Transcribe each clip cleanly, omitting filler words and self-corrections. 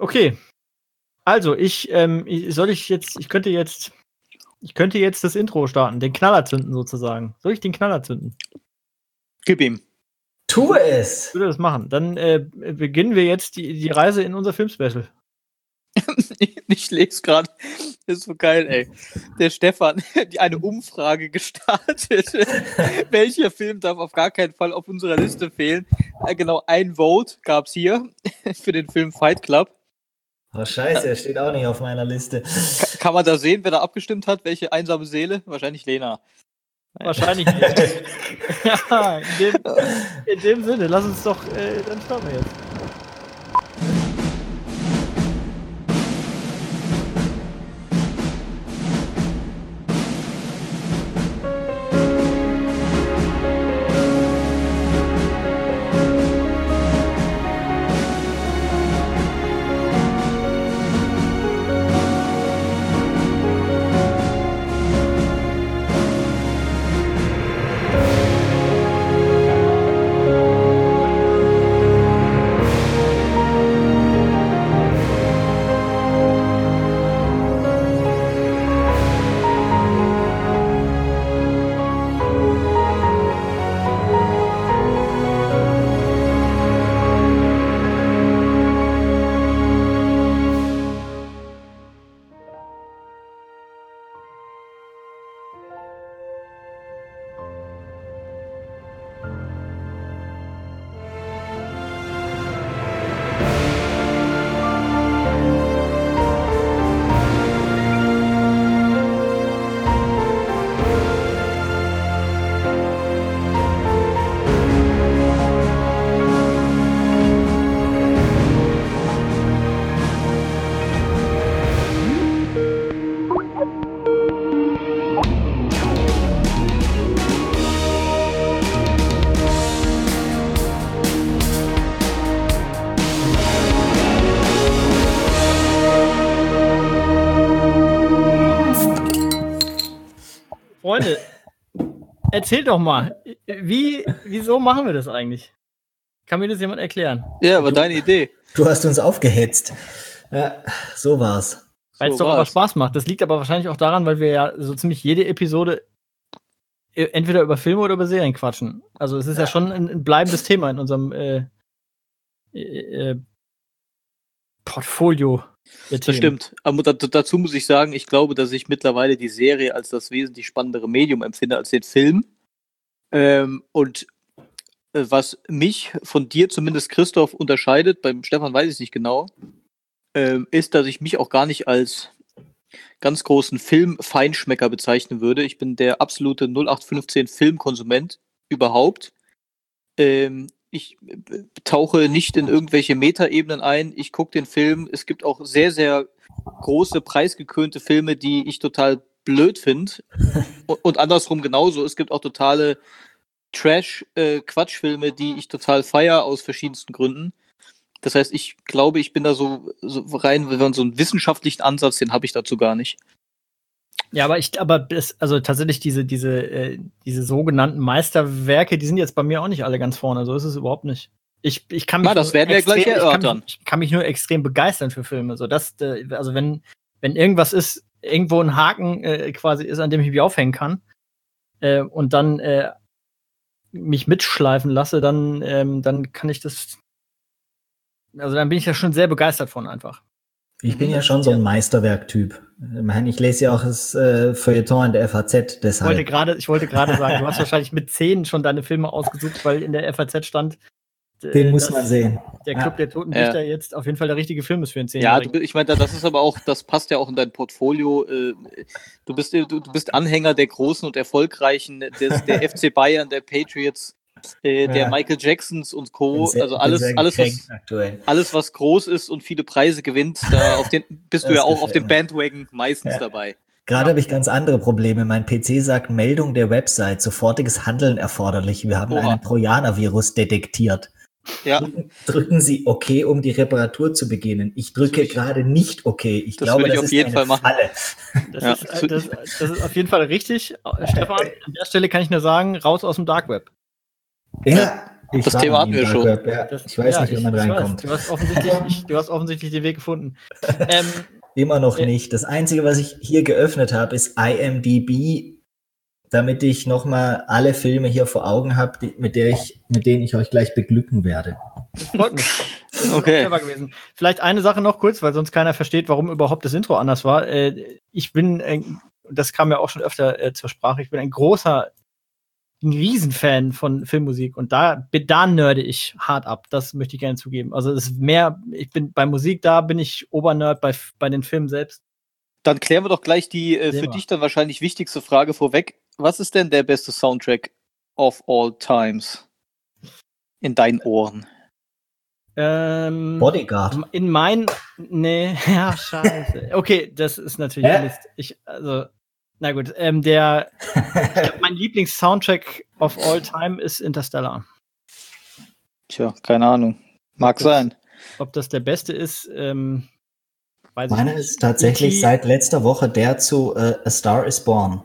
Okay. Also, ich könnte jetzt das Intro starten, den Knaller zünden sozusagen. Soll ich den Knaller zünden? Gib ihm. Tu es! Ich würde das machen. Dann beginnen wir jetzt die Reise in unser Filmspecial. Ich lese gerade. Das ist so geil, ey. Der Stefan hat eine Umfrage gestartet. Welcher Film darf auf gar keinen Fall auf unserer Liste fehlen? Genau, ein Vote gab es hier für den Film Fight Club. Oh Scheiße, er steht auch nicht auf meiner Liste. Kann man da sehen, wer da abgestimmt hat? Welche einsame Seele? Wahrscheinlich Lena. Wahrscheinlich nicht. Ja, in dem Sinne, lass uns doch, dann starten wir jetzt. Freunde, erzählt doch mal, wieso machen wir das eigentlich? Kann mir das jemand erklären? Ja, war deine Idee. Du hast uns aufgehetzt. Ja, so war's. Weil es doch aber Spaß macht. Das liegt aber wahrscheinlich auch daran, weil wir ja so ziemlich jede Episode entweder über Filme oder über Serien quatschen. Also es ist ja schon ein bleibendes Thema in unserem Portfolio. Das stimmt. Aber dazu muss ich sagen, ich glaube, dass ich mittlerweile die Serie als das wesentlich spannendere Medium empfinde als den Film. Und was mich von dir, zumindest Christoph, unterscheidet, beim Stefan weiß ich es nicht genau, ist, dass ich mich auch gar nicht als ganz großen Film-Feinschmecker bezeichnen würde. Ich bin der absolute 0815 Filmkonsument überhaupt. Ich tauche nicht in irgendwelche Metaebenen ein. Ich gucke den Film. Es gibt auch sehr, sehr große, preisgekrönte Filme, die ich total blöd finde. Und andersrum genauso. Es gibt auch totale Trash-Quatschfilme, die ich total feiere aus verschiedensten Gründen. Das heißt, ich glaube, ich bin da so rein, wenn man so einen wissenschaftlichen Ansatz, den habe ich dazu gar nicht. Ja, also tatsächlich diese sogenannten Meisterwerke, die sind jetzt bei mir auch nicht alle ganz vorne. So ist es überhaupt nicht. Ich kann mich das werden wir gleich erörtern. Ich kann mich nur extrem begeistern für Filme. So, also wenn irgendwas ist, irgendwo ein Haken quasi ist, an dem ich mich aufhängen kann und dann mich mitschleifen lasse, dann kann ich das. Also dann bin ich ja schon sehr begeistert von einfach. Ich bin ja schon so ein Meisterwerk-Typ. Ich lese ja auch das Feuilleton in der FAZ, deshalb. Ich wollte gerade sagen, du hast wahrscheinlich mit 10 schon deine Filme ausgesucht, weil in der FAZ stand, den muss man sehen. Der Club der Toten Dichter jetzt auf jeden Fall der richtige Film ist für einen 10-Jährigen. Ja, ich meine, das ist aber auch, das passt ja auch in dein Portfolio. Du bist Anhänger der großen und erfolgreichen, der FC Bayern, der Patriots, der Michael Jacksons und Co. Also alles, was groß ist und viele Preise gewinnt, bist du ja auch auf dem Bandwagon meistens dabei. Gerade habe ich ganz andere Probleme. Mein PC sagt Meldung der Website, sofortiges Handeln erforderlich. Wir haben einen Trojaner-Virus detektiert. Ja. Drücken Sie OK, um die Reparatur zu beginnen. Ich drücke gerade nicht OK. Ich glaube, das ist eine Falle. Das ist auf jeden Fall richtig. Stefan, an der Stelle kann ich nur sagen, raus aus dem Dark Web. Ja, Das Thema hatten wir schon. Ja, ich weiß nicht, wie man reinkommt. Du hast offensichtlich den Weg gefunden. Immer noch nicht. Das Einzige, was ich hier geöffnet habe, ist IMDb, damit ich nochmal alle Filme hier vor Augen habe, mit denen ich euch gleich beglücken werde. Das freut mich. Das ist Okay. clever gewesen. Vielleicht eine Sache noch kurz, weil sonst keiner versteht, warum überhaupt das Intro anders war. Ich bin, das kam ja auch schon öfter zur Sprache, ich bin ein Riesenfan von Filmmusik und da nerde ich hart ab. Das möchte ich gerne zugeben. Also es ist mehr, ich bin bei Musik, da bin ich Obernerd, bei den Filmen selbst. Dann klären wir doch gleich die für dich dann wahrscheinlich wichtigste Frage vorweg. Was ist denn der beste Soundtrack of all times in deinen Ohren? Bodyguard. In meinen, nee, ja, scheiße. Okay, das ist natürlich Mist. Na gut, ich glaub, mein Lieblings-Soundtrack of all time ist Interstellar. Tja, keine Ahnung. Mag sein. Ob das der beste ist, weiß ich Meiner nicht. ist tatsächlich seit letzter Woche der zu A Star is Born.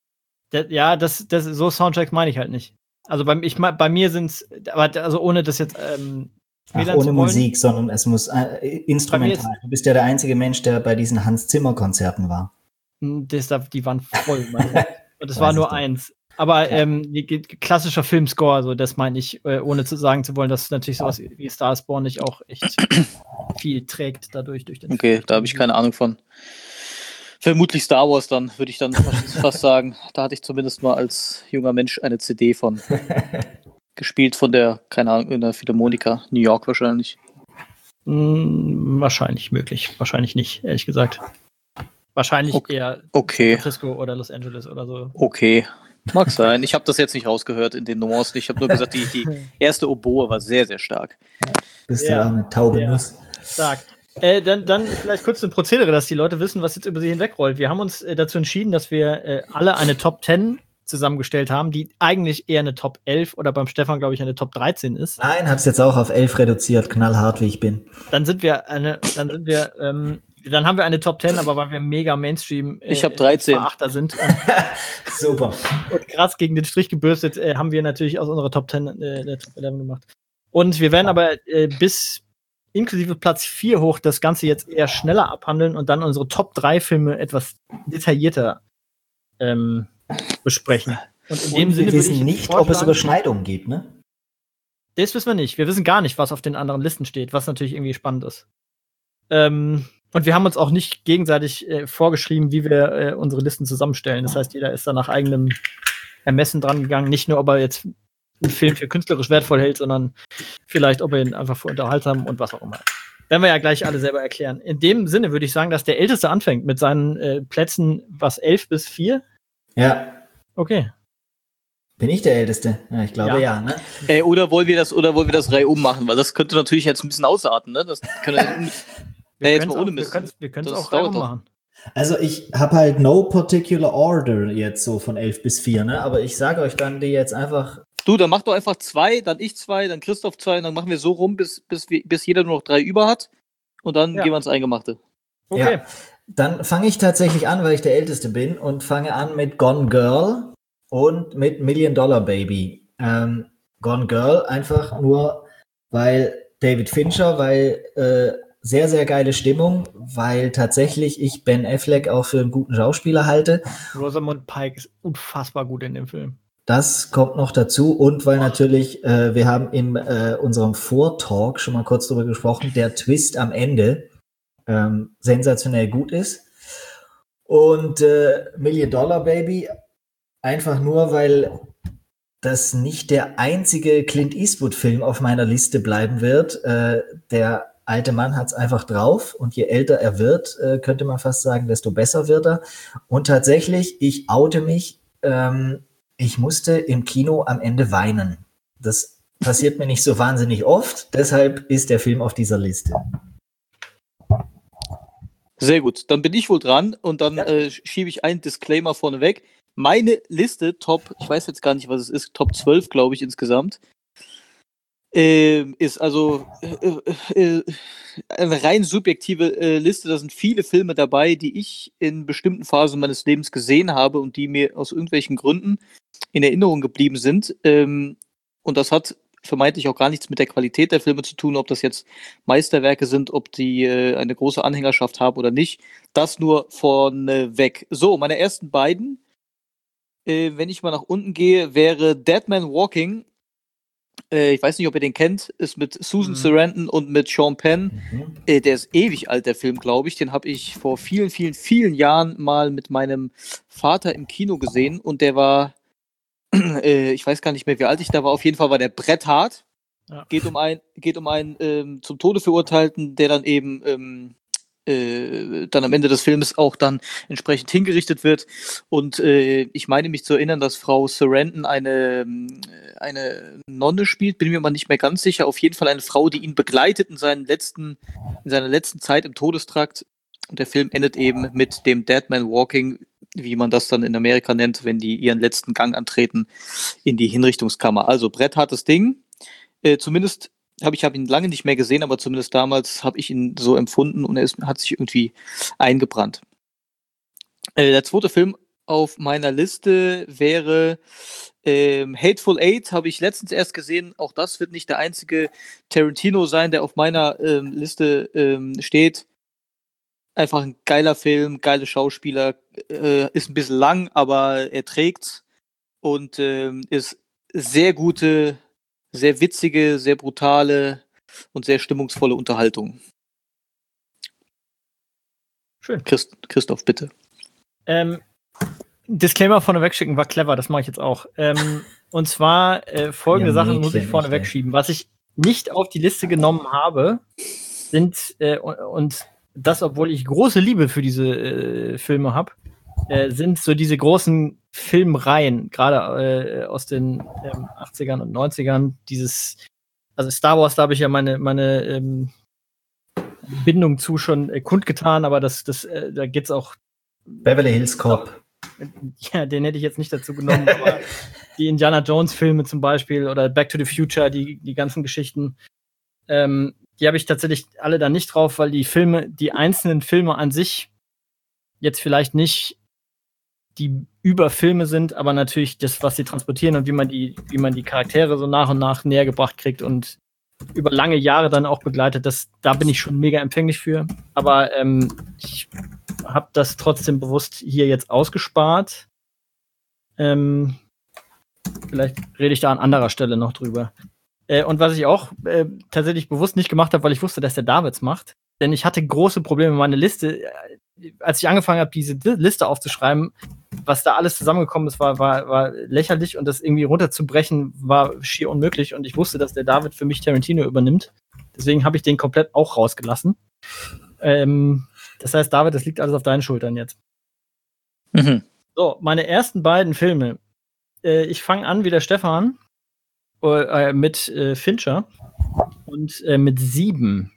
So Soundtracks meine ich halt nicht. Also bei mir sind's, aber also ohne das jetzt ohne Musik, sondern es muss instrumental. Du bist ja der einzige Mensch, der bei diesen Hans-Zimmer-Konzerten war. Die waren voll. Und das war nur eins. Aber klassischer Filmscore, so das meine ich, ohne sagen zu wollen, dass natürlich sowas wie Star is Born nicht auch echt viel trägt dadurch durch den Okay, da habe ich keine Ahnung von. Vermutlich Star Wars dann, würde ich dann fast sagen. Da hatte ich zumindest mal als junger Mensch eine CD von. Gespielt von der, keine Ahnung, in der Philharmonica, New York wahrscheinlich. Wahrscheinlich möglich. Wahrscheinlich nicht, ehrlich gesagt. Wahrscheinlich eher San Francisco oder Los Angeles oder so. Okay, mag sein. Ich habe das jetzt nicht rausgehört in den Nuancen. Ich habe nur gesagt, die erste Oboe war sehr, sehr stark. Bist ja eine taube Nuss. Stark. Dann vielleicht kurz ein Prozedere, dass die Leute wissen, was jetzt über sie hinwegrollt. Wir haben uns dazu entschieden, dass wir alle eine Top 10 zusammengestellt haben, die eigentlich eher eine Top 11 oder beim Stefan, glaube ich, eine Top 13 ist. Nein, hab's jetzt auch auf 11 reduziert, knallhart wie ich bin. Dann haben wir eine Top 10, aber weil wir mega Mainstream ich habe 13 Verachter sind super und krass gegen den Strich gebürstet, haben wir natürlich aus unserer Top 10 eine Top 11 gemacht. Und wir werden aber bis inklusive Platz 4 hoch das Ganze jetzt eher schneller abhandeln und dann unsere Top 3 Filme etwas detaillierter besprechen. Und in dem Sinne wir wissen nicht, ob es Überschneidungen gibt, ne? Das wissen wir nicht. Wir wissen gar nicht, was auf den anderen Listen steht, was natürlich irgendwie spannend ist. Und wir haben uns auch nicht gegenseitig vorgeschrieben, wie wir unsere Listen zusammenstellen. Das heißt, jeder ist da nach eigenem Ermessen dran gegangen. Nicht nur, ob er jetzt einen Film für künstlerisch wertvoll hält, sondern vielleicht, ob er ihn einfach für unterhaltsam und was auch immer. Werden wir ja gleich alle selber erklären. In dem Sinne würde ich sagen, dass der Älteste anfängt mit seinen Plätzen, 11 bis 4? Ja. Okay. Bin ich der Älteste? Ja, ich glaube ja, ne? Oder wollen wir das reihum machen? Weil das könnte natürlich jetzt ein bisschen ausarten, ne? Das können wir können es auch reihum machen. Also ich habe halt no particular order jetzt so von 11 bis 4, ne? Aber ich sage euch dann die jetzt einfach. Du, dann mach doch einfach 2, dann ich 2, dann Christoph 2 und dann machen wir so rum, bis jeder nur noch 3 über hat. Und dann gehen wir ins Eingemachte. Okay. Ja. Dann fange ich tatsächlich an, weil ich der Älteste bin und fange an mit Gone Girl und mit $1 Million Baby. Gone Girl einfach nur, weil David Fincher, weil sehr, sehr geile Stimmung, weil tatsächlich ich Ben Affleck auch für einen guten Schauspieler halte. Rosamund Pike ist unfassbar gut in dem Film. Das kommt noch dazu und weil natürlich, wir haben in unserem Vortalk schon mal kurz drüber gesprochen, der Twist am Ende sensationell gut ist. Und $1 Million Baby einfach nur, weil das nicht der einzige Clint Eastwood-Film auf meiner Liste bleiben wird. Der alte Mann hat es einfach drauf und je älter er wird, könnte man fast sagen, desto besser wird er. Und tatsächlich, ich oute mich, ich musste im Kino am Ende weinen. Das passiert mir nicht so wahnsinnig oft, deshalb ist der Film auf dieser Liste. Sehr gut, dann bin ich wohl dran und dann schiebe ich einen Disclaimer vorneweg. Meine Liste, ich weiß jetzt gar nicht, was es ist, Top 12, glaube ich, insgesamt, ist also eine rein subjektive Liste. Da sind viele Filme dabei, die ich in bestimmten Phasen meines Lebens gesehen habe und die mir aus irgendwelchen Gründen in Erinnerung geblieben sind. Und das hat vermeintlich auch gar nichts mit der Qualität der Filme zu tun, ob das jetzt Meisterwerke sind, ob die eine große Anhängerschaft haben oder nicht. Das nur vorneweg. So, meine ersten beiden, wenn ich mal nach unten gehe, wäre Dead Man Walking. Ich weiß nicht, ob ihr den kennt, ist mit Susan Sarandon und mit Sean Penn. Der ist ewig alt, der Film, glaube ich. Den habe ich vor vielen, vielen, vielen Jahren mal mit meinem Vater im Kino gesehen und der war, ich weiß gar nicht mehr, wie alt ich da war, auf jeden Fall war der bretthart. Ja. Geht um einen zum Tode Verurteilten, der dann eben dann am Ende des Films auch dann entsprechend hingerichtet wird. Und ich meine mich zu erinnern, dass Frau Sarandon eine Nonne spielt, bin mir aber nicht mehr ganz sicher. Auf jeden Fall eine Frau, die ihn begleitet in seiner letzten Zeit im Todestrakt. Und der Film endet eben mit dem Dead Man Walking, wie man das dann in Amerika nennt, wenn die ihren letzten Gang antreten in die Hinrichtungskammer. Also bretthartes Ding. Zumindest ich habe ihn lange nicht mehr gesehen, aber zumindest damals habe ich ihn so empfunden und hat sich irgendwie eingebrannt. Der zweite Film auf meiner Liste wäre Hateful Eight, habe ich letztens erst gesehen. Auch das wird nicht der einzige Tarantino sein, der auf meiner Liste steht. Einfach ein geiler Film, geile Schauspieler, ist ein bisschen lang, aber er trägt's und ist sehr gute, sehr witzige, sehr brutale und sehr stimmungsvolle Unterhaltung. Schön. Christoph, bitte. Disclaimer vorneweg schicken war clever, das mache ich jetzt auch. Und zwar folgende Sachen muss ich vorneweg schieben. Was ich nicht auf die Liste genommen habe, sind, und das, obwohl ich große Liebe für diese Filme habe, sind so diese großen Filmreihen, gerade aus den 80ern und 90ern, also Star Wars, da habe ich ja meine Bindung zu schon kundgetan, aber da geht's auch Beverly Hills Cop. Ja, den hätte ich jetzt nicht dazu genommen, aber die Indiana Jones Filme zum Beispiel oder Back to the Future, die ganzen Geschichten, die habe ich tatsächlich alle da nicht drauf, weil die einzelnen Filme an sich jetzt vielleicht nicht die Überfilme sind, aber natürlich das, was sie transportieren und wie man die Charaktere so nach und nach näher gebracht kriegt und über lange Jahre dann auch begleitet, da bin ich schon mega empfänglich für. Aber ich habe das trotzdem bewusst hier jetzt ausgespart. Vielleicht rede ich da an anderer Stelle noch drüber. Und was ich auch tatsächlich bewusst nicht gemacht habe, weil ich wusste, dass der Davids macht, denn ich hatte große Probleme mit meiner Liste. Als ich angefangen habe, diese Liste aufzuschreiben, was da alles zusammengekommen ist, war lächerlich und das irgendwie runterzubrechen war schier unmöglich und ich wusste, dass der David für mich Tarantino übernimmt. Deswegen habe ich den komplett auch rausgelassen. Das heißt, David, das liegt alles auf deinen Schultern jetzt. Mhm. So, meine ersten beiden Filme. Ich fange an wie der Stefan mit Fincher und mit 7.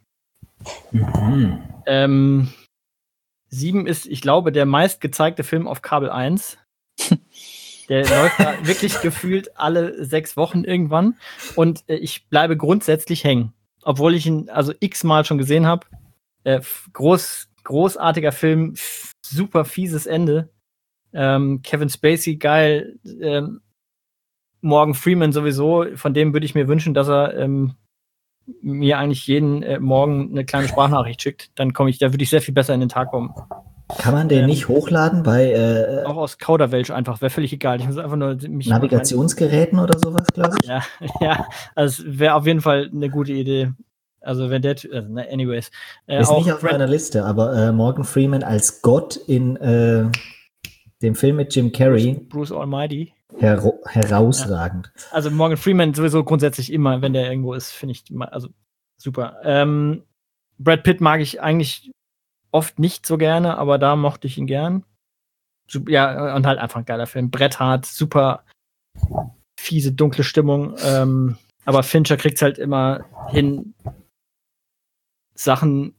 Mhm. 7 ist, ich glaube, der meistgezeigte Film auf Kabel 1. Der läuft da wirklich gefühlt alle 6 Wochen irgendwann. Und ich bleibe grundsätzlich hängen. Obwohl ich ihn also x-mal schon gesehen habe. Großartiger Film, super fieses Ende. Kevin Spacey, geil. Morgan Freeman sowieso. Von dem würde ich mir wünschen, dass er mir eigentlich jeden Morgen eine kleine Sprachnachricht schickt. Dann da würde ich sehr viel besser in den Tag kommen. Kann man den nicht hochladen bei auch aus Kauderwelsch einfach, wäre völlig egal. Ich muss einfach nur Navigationsgeräten oder sowas, glaube ich. Ja, also wäre auf jeden Fall eine gute Idee. Also wenn der, anyways. Ist nicht auf meiner Liste, aber Morgan Freeman als Gott in dem Film mit Jim Carrey. Bruce Almighty. Herausragend. Ja. Also Morgan Freeman sowieso grundsätzlich immer, wenn der irgendwo ist, finde ich, also super. Brad Pitt mag ich eigentlich oft nicht so gerne, aber da mochte ich ihn gern. Ja, und halt einfach ein geiler Film. bretthart, super fiese, dunkle Stimmung. Aber Fincher kriegt's halt immer hin, Sachen,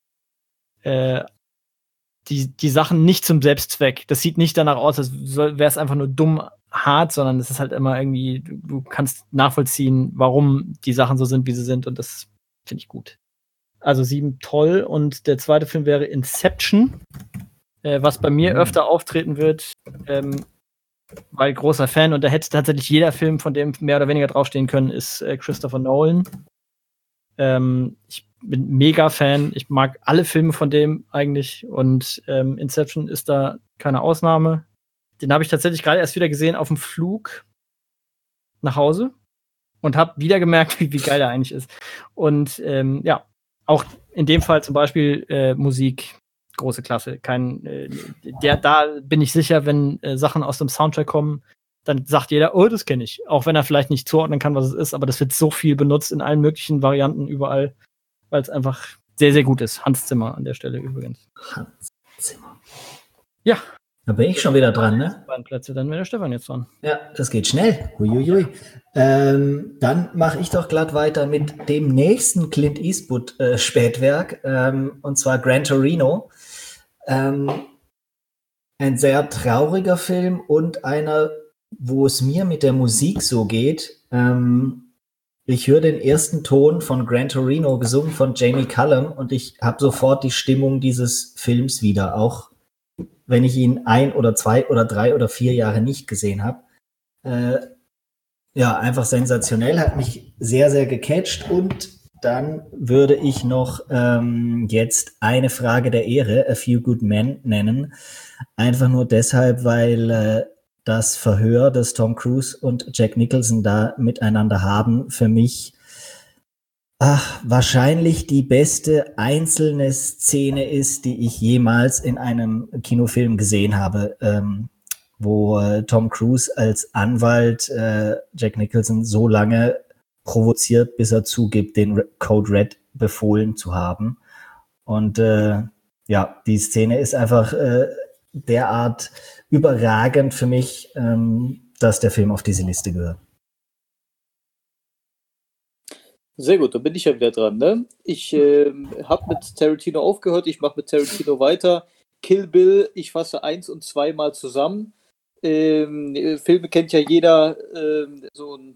die Sachen nicht zum Selbstzweck. Das sieht nicht danach aus, als wäre es einfach nur dumm hart, sondern es ist halt immer irgendwie, du kannst nachvollziehen, warum die Sachen so sind, wie sie sind, und das finde ich gut. Also 7 toll, und der zweite Film wäre Inception, was bei mir öfter auftreten wird, weil großer Fan und da hätte tatsächlich jeder Film, von dem mehr oder weniger draufstehen können, ist Christopher Nolan. Ich bin mega Fan. Ich mag alle Filme von dem eigentlich und Inception ist da keine Ausnahme. Den habe ich tatsächlich gerade erst wieder gesehen auf dem Flug nach Hause und habe wieder gemerkt, wie geil er eigentlich ist. Und ja, auch in dem Fall zum Beispiel Musik, große Klasse. Da bin ich sicher, wenn Sachen aus dem Soundtrack kommen, dann sagt jeder, oh, das kenne ich. Auch wenn er vielleicht nicht zuordnen kann, was es ist, aber das wird so viel benutzt in allen möglichen Varianten überall, weil es einfach sehr, sehr gut ist. Hans Zimmer an der Stelle übrigens. Hans Zimmer. Ja. Da bin ich schon wieder dran, ne? Beiden Plätze, dann wäre der Stefan jetzt dran. Ja, das geht schnell. Huiuiui. Dann mache ich doch glatt weiter mit dem nächsten Clint Eastwood Spätwerk, und zwar Gran Torino. Ein sehr trauriger Film und einer, wo es mir mit der Musik so geht. Ich höre den ersten Ton von Gran Torino, gesungen von Jamie Cullum, und ich habe sofort die Stimmung dieses Films wieder, auch wenn ich ihn 1 oder 2 oder 3 oder 4 Jahre nicht gesehen habe. Ja, einfach sensationell, hat mich sehr, sehr gecatcht. Und dann würde ich noch jetzt Eine Frage der Ehre, A Few Good Men, nennen. Einfach nur deshalb, weil das Verhör, das Tom Cruise und Jack Nicholson da miteinander haben, für mich wahrscheinlich die beste einzelne Szene ist, die ich jemals in einem Kinofilm gesehen habe, wo Tom Cruise als Anwalt Jack Nicholson so lange provoziert, bis er zugibt, den Code Red befohlen zu haben. Und ja, die Szene ist einfach derart überragend für mich, dass der Film auf diese Liste gehört. Sehr gut, dann bin ich ja wieder dran, ne? Ich habe mit Tarantino aufgehört, ich mache mit Tarantino weiter. Kill Bill, ich fasse 1 und 2 mal zusammen. Filme kennt ja jeder, so ein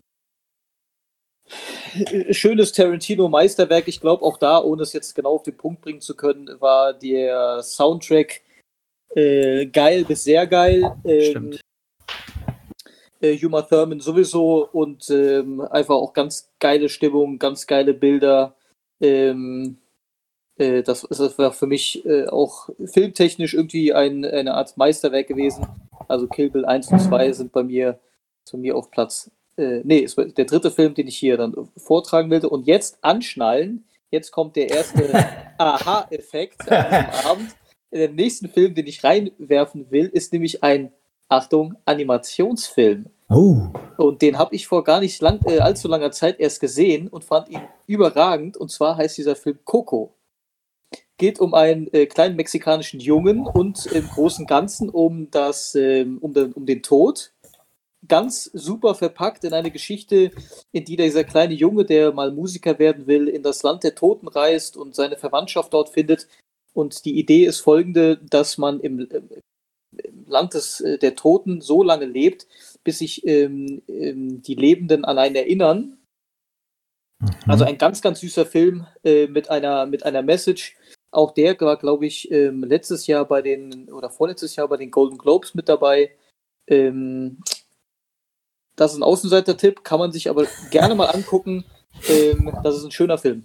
schönes Tarantino-Meisterwerk. Ich glaube auch da, ohne es jetzt genau auf den Punkt bringen zu können, war der Soundtrack geil bis sehr geil. Stimmt. Uma Thurman sowieso und einfach auch ganz geile Stimmung, ganz geile Bilder. Das war für mich auch filmtechnisch irgendwie eine Art Meisterwerk gewesen. Also Kill Bill 1 und 2 sind bei mir auf Platz. Es war der dritte Film, den ich hier dann vortragen will. Und jetzt anschnallen. Jetzt kommt der erste Aha-Effekt an diesem Abend. Der nächsten Film, den ich reinwerfen will, ist nämlich ein, Achtung, Animationsfilm. Oh. Und den habe ich vor gar nicht allzu langer Zeit erst gesehen und fand ihn überragend. Und zwar heißt dieser Film Coco. Geht um einen kleinen mexikanischen Jungen und im Großen und Ganzen um den Tod. Ganz super verpackt in eine Geschichte, in die dieser kleine Junge, der mal Musiker werden will, in das Land der Toten reist und seine Verwandtschaft dort findet. Und die Idee ist folgende, dass man im Land der Toten so lange lebt, bis sich die Lebenden an einen erinnern. Also ein ganz, ganz süßer Film mit einer Message. Auch der war, glaube ich, vorletztes Jahr bei den Golden Globes mit dabei. Das ist ein Außenseiter-Tipp, kann man sich aber gerne mal angucken. Das ist ein schöner Film.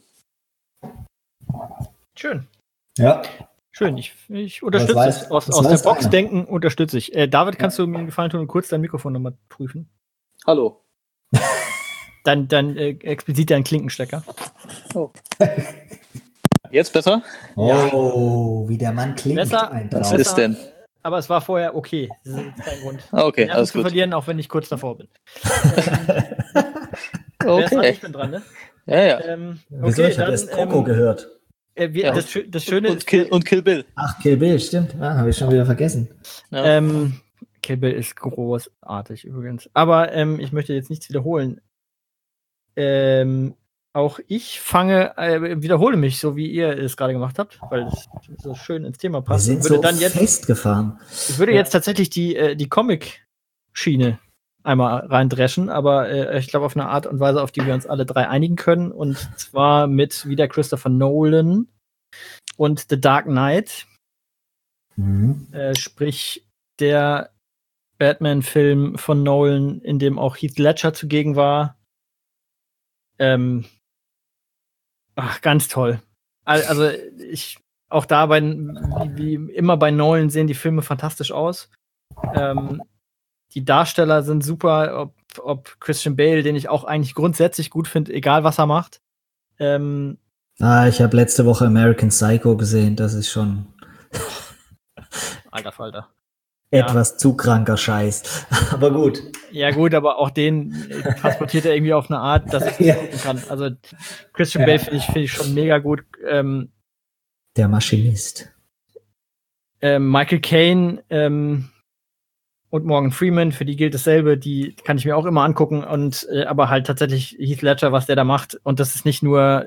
Schön. Ja. Schön, ich unterstütze es. Aus der Box denken unterstütze ich. David, kannst du mir einen Gefallen tun und kurz dein Mikrofon nochmal prüfen? Hallo. Dann explizit dein Klinkenstecker. Oh. Jetzt besser? Oh, wie der Mann klingt. Besser, was ist denn? Aber es war vorher okay. Das ist kein Grund. Okay, alles gut. zu verlieren, auch wenn ich kurz davor bin. Okay. Ich bin dran, ne? Ja. Wieso? Ich habe erst Coco gehört. Das Schöne ist... Und Kill Bill. Ach, Kill Bill, stimmt. Habe ich schon wieder vergessen. Ja. Kill Bill ist großartig übrigens. Aber ich möchte jetzt nichts wiederholen. Auch ich wiederhole mich, so wie ihr es gerade gemacht habt, weil es so schön ins Thema passt. Wir sind so festgefahren. Ich würde jetzt tatsächlich die Comic-Schiene einmal reindreschen, aber ich glaube auf eine Art und Weise, auf die wir uns alle drei einigen können. Und zwar mit wieder Christopher Nolan und The Dark Knight. Sprich, der Batman-Film von Nolan, in dem auch Heath Ledger zugegen war. Ganz toll. Also auch da wie immer bei Nolan sehen die Filme fantastisch aus. Die Darsteller sind super, ob Christian Bale, den ich auch eigentlich grundsätzlich gut finde, egal was er macht. Ich habe letzte Woche American Psycho gesehen, das ist schon Alter Falter. Etwas zu kranker Scheiß. Aber gut. Ja gut, aber auch den transportiert er irgendwie auf eine Art, dass ich das gucken kann. Also Christian Bale finde ich schon mega gut. Der Maschinist. Michael Caine und Morgan Freeman, für die gilt dasselbe, die kann ich mir auch immer angucken. Und aber halt tatsächlich Heath Ledger, was der da macht. Und das ist nicht nur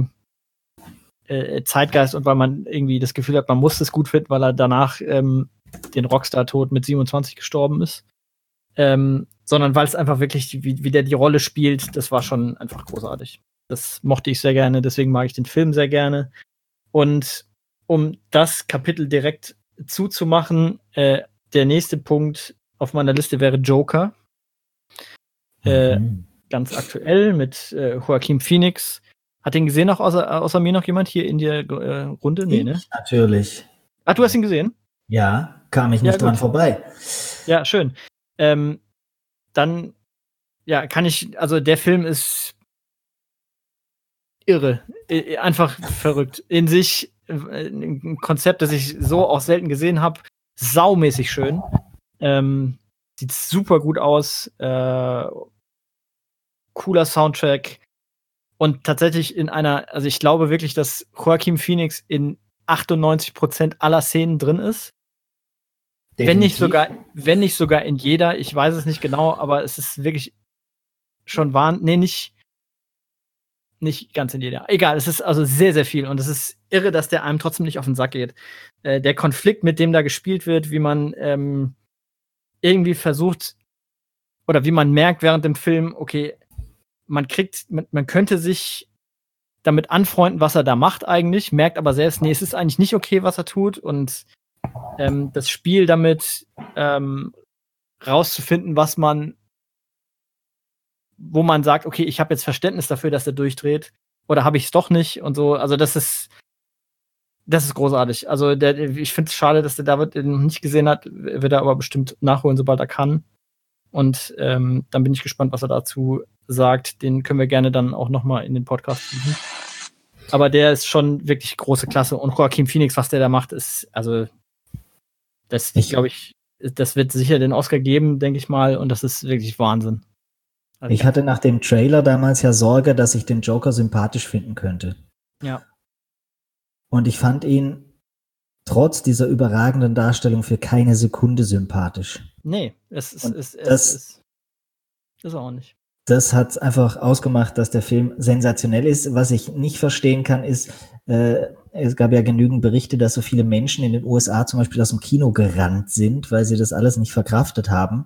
Zeitgeist und weil man irgendwie das Gefühl hat, man muss es gut finden, weil er danach den Rockstar-Tod mit 27 gestorben ist. Sondern weil es einfach wirklich, wie der die Rolle spielt, das war schon einfach großartig. Das mochte ich sehr gerne, deswegen mag ich den Film sehr gerne. Und um das Kapitel direkt zuzumachen, der nächste Punkt auf meiner Liste wäre Joker. Ganz aktuell mit Joaquin Phoenix. Hat den gesehen, auch außer mir noch jemand hier in der Runde? Nee, ne? Natürlich. Ach, du hast ihn gesehen? Ja, kam ich nicht dran vorbei. Ja, schön. Dann, ja, also der Film ist irre. Einfach verrückt. In sich ein Konzept, das ich so auch selten gesehen habe. Saumäßig schön. Sieht super gut aus. Cooler Soundtrack. Und tatsächlich also ich glaube wirklich, dass Joaquin Phoenix in 98% aller Szenen drin ist. Definitiv. Wenn nicht sogar in jeder, ich weiß es nicht genau, aber es ist wirklich schon nicht ganz in jeder. Egal, es ist also sehr, sehr viel und es ist irre, dass der einem trotzdem nicht auf den Sack geht. Der Konflikt, mit dem da gespielt wird, wie man irgendwie versucht oder wie man merkt während dem Film, okay, man könnte sich damit anfreunden, was er da macht eigentlich, merkt aber selbst, nee, es ist eigentlich nicht okay, was er tut und das Spiel damit rauszufinden, wo man sagt, okay, ich habe jetzt Verständnis dafür, dass er durchdreht oder habe ich es doch nicht und so. Also das ist großartig. Also ich finde es schade, dass der David den noch nicht gesehen hat, wird er aber bestimmt nachholen, sobald er kann. Und dann bin ich gespannt, was er dazu sagt. Den können wir gerne dann auch noch mal in den Podcast finden. Aber der ist schon wirklich große Klasse. Und Joaquin Phoenix, was der da macht, ist, also das, glaube ich, das wird sicher den Oscar geben, denke ich mal. Und das ist wirklich Wahnsinn. Also, ich hatte nach dem Trailer damals ja Sorge, dass ich den Joker sympathisch finden könnte. Ja. Und ich fand ihn trotz dieser überragenden Darstellung für keine Sekunde sympathisch. Nee, es ist auch nicht. Das hat einfach ausgemacht, dass der Film sensationell ist. Was ich nicht verstehen kann, ist, es gab ja genügend Berichte, dass so viele Menschen in den USA zum Beispiel aus dem Kino gerannt sind, weil sie das alles nicht verkraftet haben.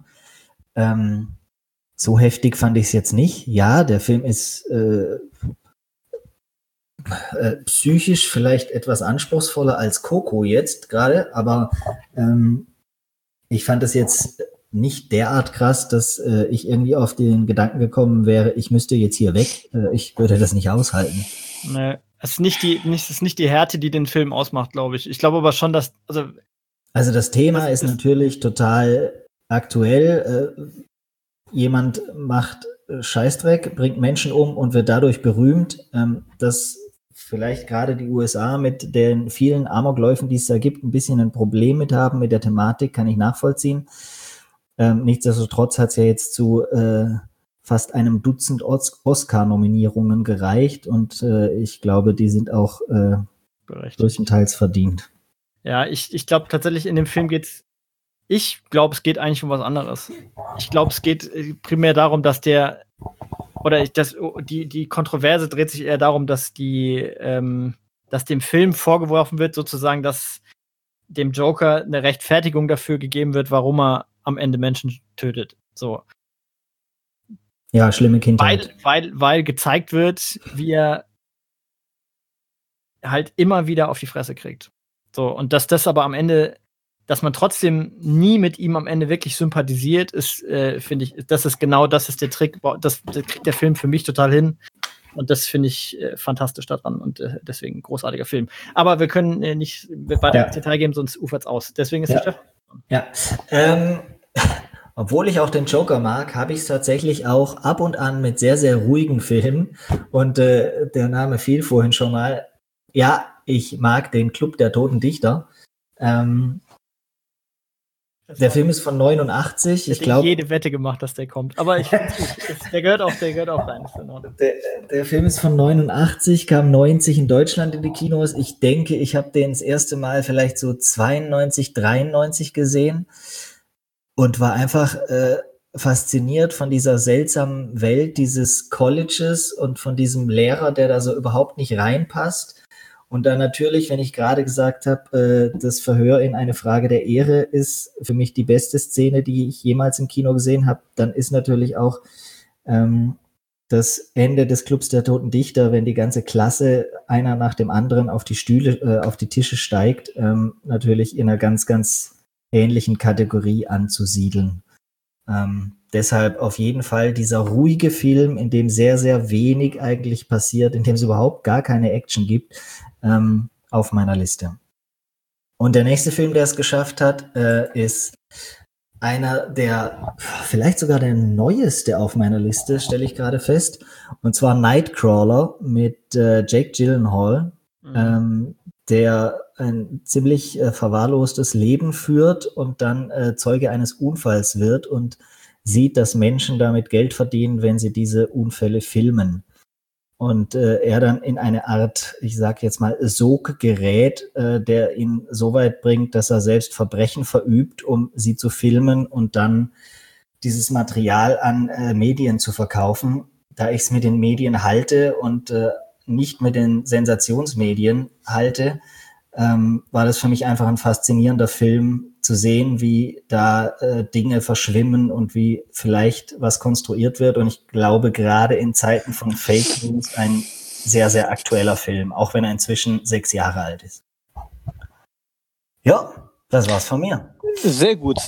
So heftig fand ich es jetzt nicht. Ja, der Film ist psychisch vielleicht etwas anspruchsvoller als Coco jetzt gerade, aber ich fand es jetzt nicht derart krass, dass ich irgendwie auf den Gedanken gekommen wäre, ich müsste jetzt hier weg. Ich würde das nicht aushalten. Nee, es ist nicht die Härte, die den Film ausmacht, glaube ich. Ich glaube aber schon, dass also das Thema ist natürlich total aktuell. Jemand macht Scheißdreck, bringt Menschen um und wird dadurch berühmt. Dass vielleicht gerade die USA mit den vielen Amokläufen, die es da gibt, ein bisschen ein Problem mit haben mit der Thematik, kann ich nachvollziehen. Nichtsdestotrotz hat es ja jetzt zu fast einem Dutzend Oscar-Nominierungen gereicht und ich glaube, die sind auch größtenteils verdient. Ja, ich glaube tatsächlich, in dem Film es geht eigentlich um was anderes. Ich glaube, es geht primär darum, dass die Kontroverse dreht sich eher darum, dass dem Film vorgeworfen wird, sozusagen, dass dem Joker eine Rechtfertigung dafür gegeben wird, warum er am Ende Menschen tötet. So. Ja, schlimme Kindheit. Weil gezeigt wird, wie er halt immer wieder auf die Fresse kriegt. So, und dass das aber am Ende dass man trotzdem nie mit ihm am Ende wirklich sympathisiert, ist, finde ich, das ist der Trick, das kriegt der Film für mich total hin. Und das finde ich fantastisch daran und deswegen ein großartiger Film. Aber wir können nicht weiter ins Detail geben, sonst ufert's aus. Deswegen ist der Chef. Ja. Obwohl ich auch den Joker mag, habe ich es tatsächlich auch ab und an mit sehr, sehr ruhigen Filmen. Und der Name fiel vorhin schon mal. Ja, ich mag den Club der Toten Dichter. Der Film ist von 89. Ich glaube, jede Wette gemacht, dass der kommt. Aber der gehört auch rein. Der Film ist von 89, kam 90 in Deutschland in die Kinos. Ich denke, ich habe den das erste Mal vielleicht so 92, 93 gesehen und war einfach fasziniert von dieser seltsamen Welt dieses Colleges und von diesem Lehrer, der da so überhaupt nicht reinpasst. Und dann natürlich, wenn ich gerade gesagt habe, das Verhör in Eine Frage der Ehre ist für mich die beste Szene, die ich jemals im Kino gesehen habe, dann ist natürlich auch das Ende des Clubs der Toten Dichter, wenn die ganze Klasse einer nach dem anderen auf die Stühle, auf die Tische steigt, natürlich in einer ganz, ganz ähnlichen Kategorie anzusiedeln. Deshalb auf jeden Fall dieser ruhige Film, in dem sehr, sehr wenig eigentlich passiert, in dem es überhaupt gar keine Action gibt, auf meiner Liste. Und der nächste Film, der es geschafft hat, ist einer der, vielleicht sogar der neueste auf meiner Liste, stelle ich gerade fest, und zwar Nightcrawler mit Jake Gyllenhaal, der ein ziemlich verwahrlostes Leben führt und dann Zeuge eines Unfalls wird und sieht, dass Menschen damit Geld verdienen, wenn sie diese Unfälle filmen. Und er dann in eine Art, ich sag jetzt mal, Sog gerät, der ihn so weit bringt, dass er selbst Verbrechen verübt, um sie zu filmen und dann dieses Material an Medien zu verkaufen. Da ich es mit den Medien halte und nicht mit den Sensationsmedien halte, war das für mich einfach ein faszinierender Film, zu sehen, wie da Dinge verschwimmen und wie vielleicht was konstruiert wird. Und ich glaube, gerade in Zeiten von Fake News ein sehr, sehr aktueller Film, auch wenn er inzwischen 6 Jahre alt ist. Ja, das war's von mir. Sehr gut.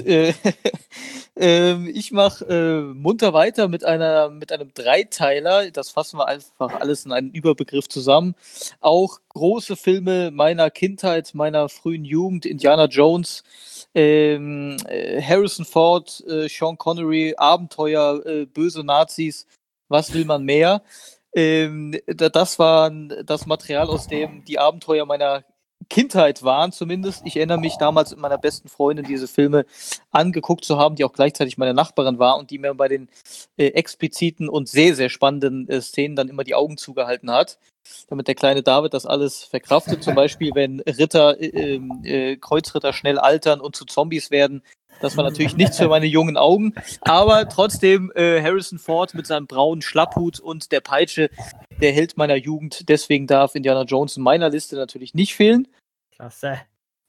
Ich mache munter weiter mit einem Dreiteiler. Das fassen wir einfach alles in einen Überbegriff zusammen. Auch große Filme meiner Kindheit, meiner frühen Jugend, Indiana Jones, Harrison Ford, Sean Connery, Abenteuer, böse Nazis, was will man mehr? Das war das Material, aus dem die Abenteuer meiner Kindheit waren zumindest. Ich erinnere mich damals mit meiner besten Freundin diese Filme angeguckt zu haben, die auch gleichzeitig meine Nachbarin war und die mir bei den expliziten und sehr, sehr spannenden Szenen dann immer die Augen zugehalten hat, damit der kleine David das alles verkraftet. Zum Beispiel, wenn Kreuzritter schnell altern und zu Zombies werden. Das war natürlich nichts für meine jungen Augen, aber trotzdem Harrison Ford mit seinem braunen Schlapphut und der Peitsche, der Held meiner Jugend. Deswegen darf Indiana Jones in meiner Liste natürlich nicht fehlen. Klasse.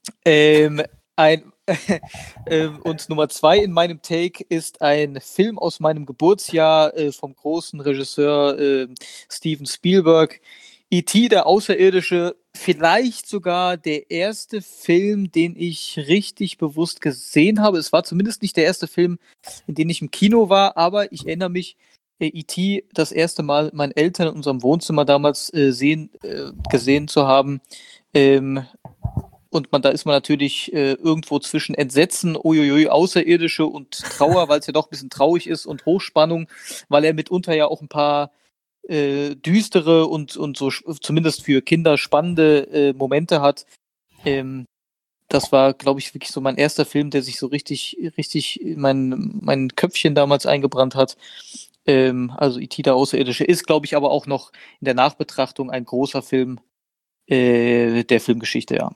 Und Nummer 2 in meinem Take ist ein Film aus meinem Geburtsjahr vom großen Regisseur Steven Spielberg. E.T., der Außerirdische, vielleicht sogar der erste Film, den ich richtig bewusst gesehen habe. Es war zumindest nicht der erste Film, in dem ich im Kino war, aber ich erinnere mich, E.T. das erste Mal mit meinen Eltern in unserem Wohnzimmer damals gesehen zu haben. Und da ist man natürlich irgendwo zwischen Entsetzen, uiuiui, Außerirdische und Trauer, weil es ja doch ein bisschen traurig ist und Hochspannung, weil er mitunter ja auch ein paar düstere und so zumindest für Kinder spannende Momente hat. Das war, glaube ich, wirklich so mein erster Film, der sich so richtig in mein Köpfchen damals eingebrannt hat. Also E.T. der Außerirdische ist, glaube ich, aber auch noch in der Nachbetrachtung ein großer Film der Filmgeschichte, ja.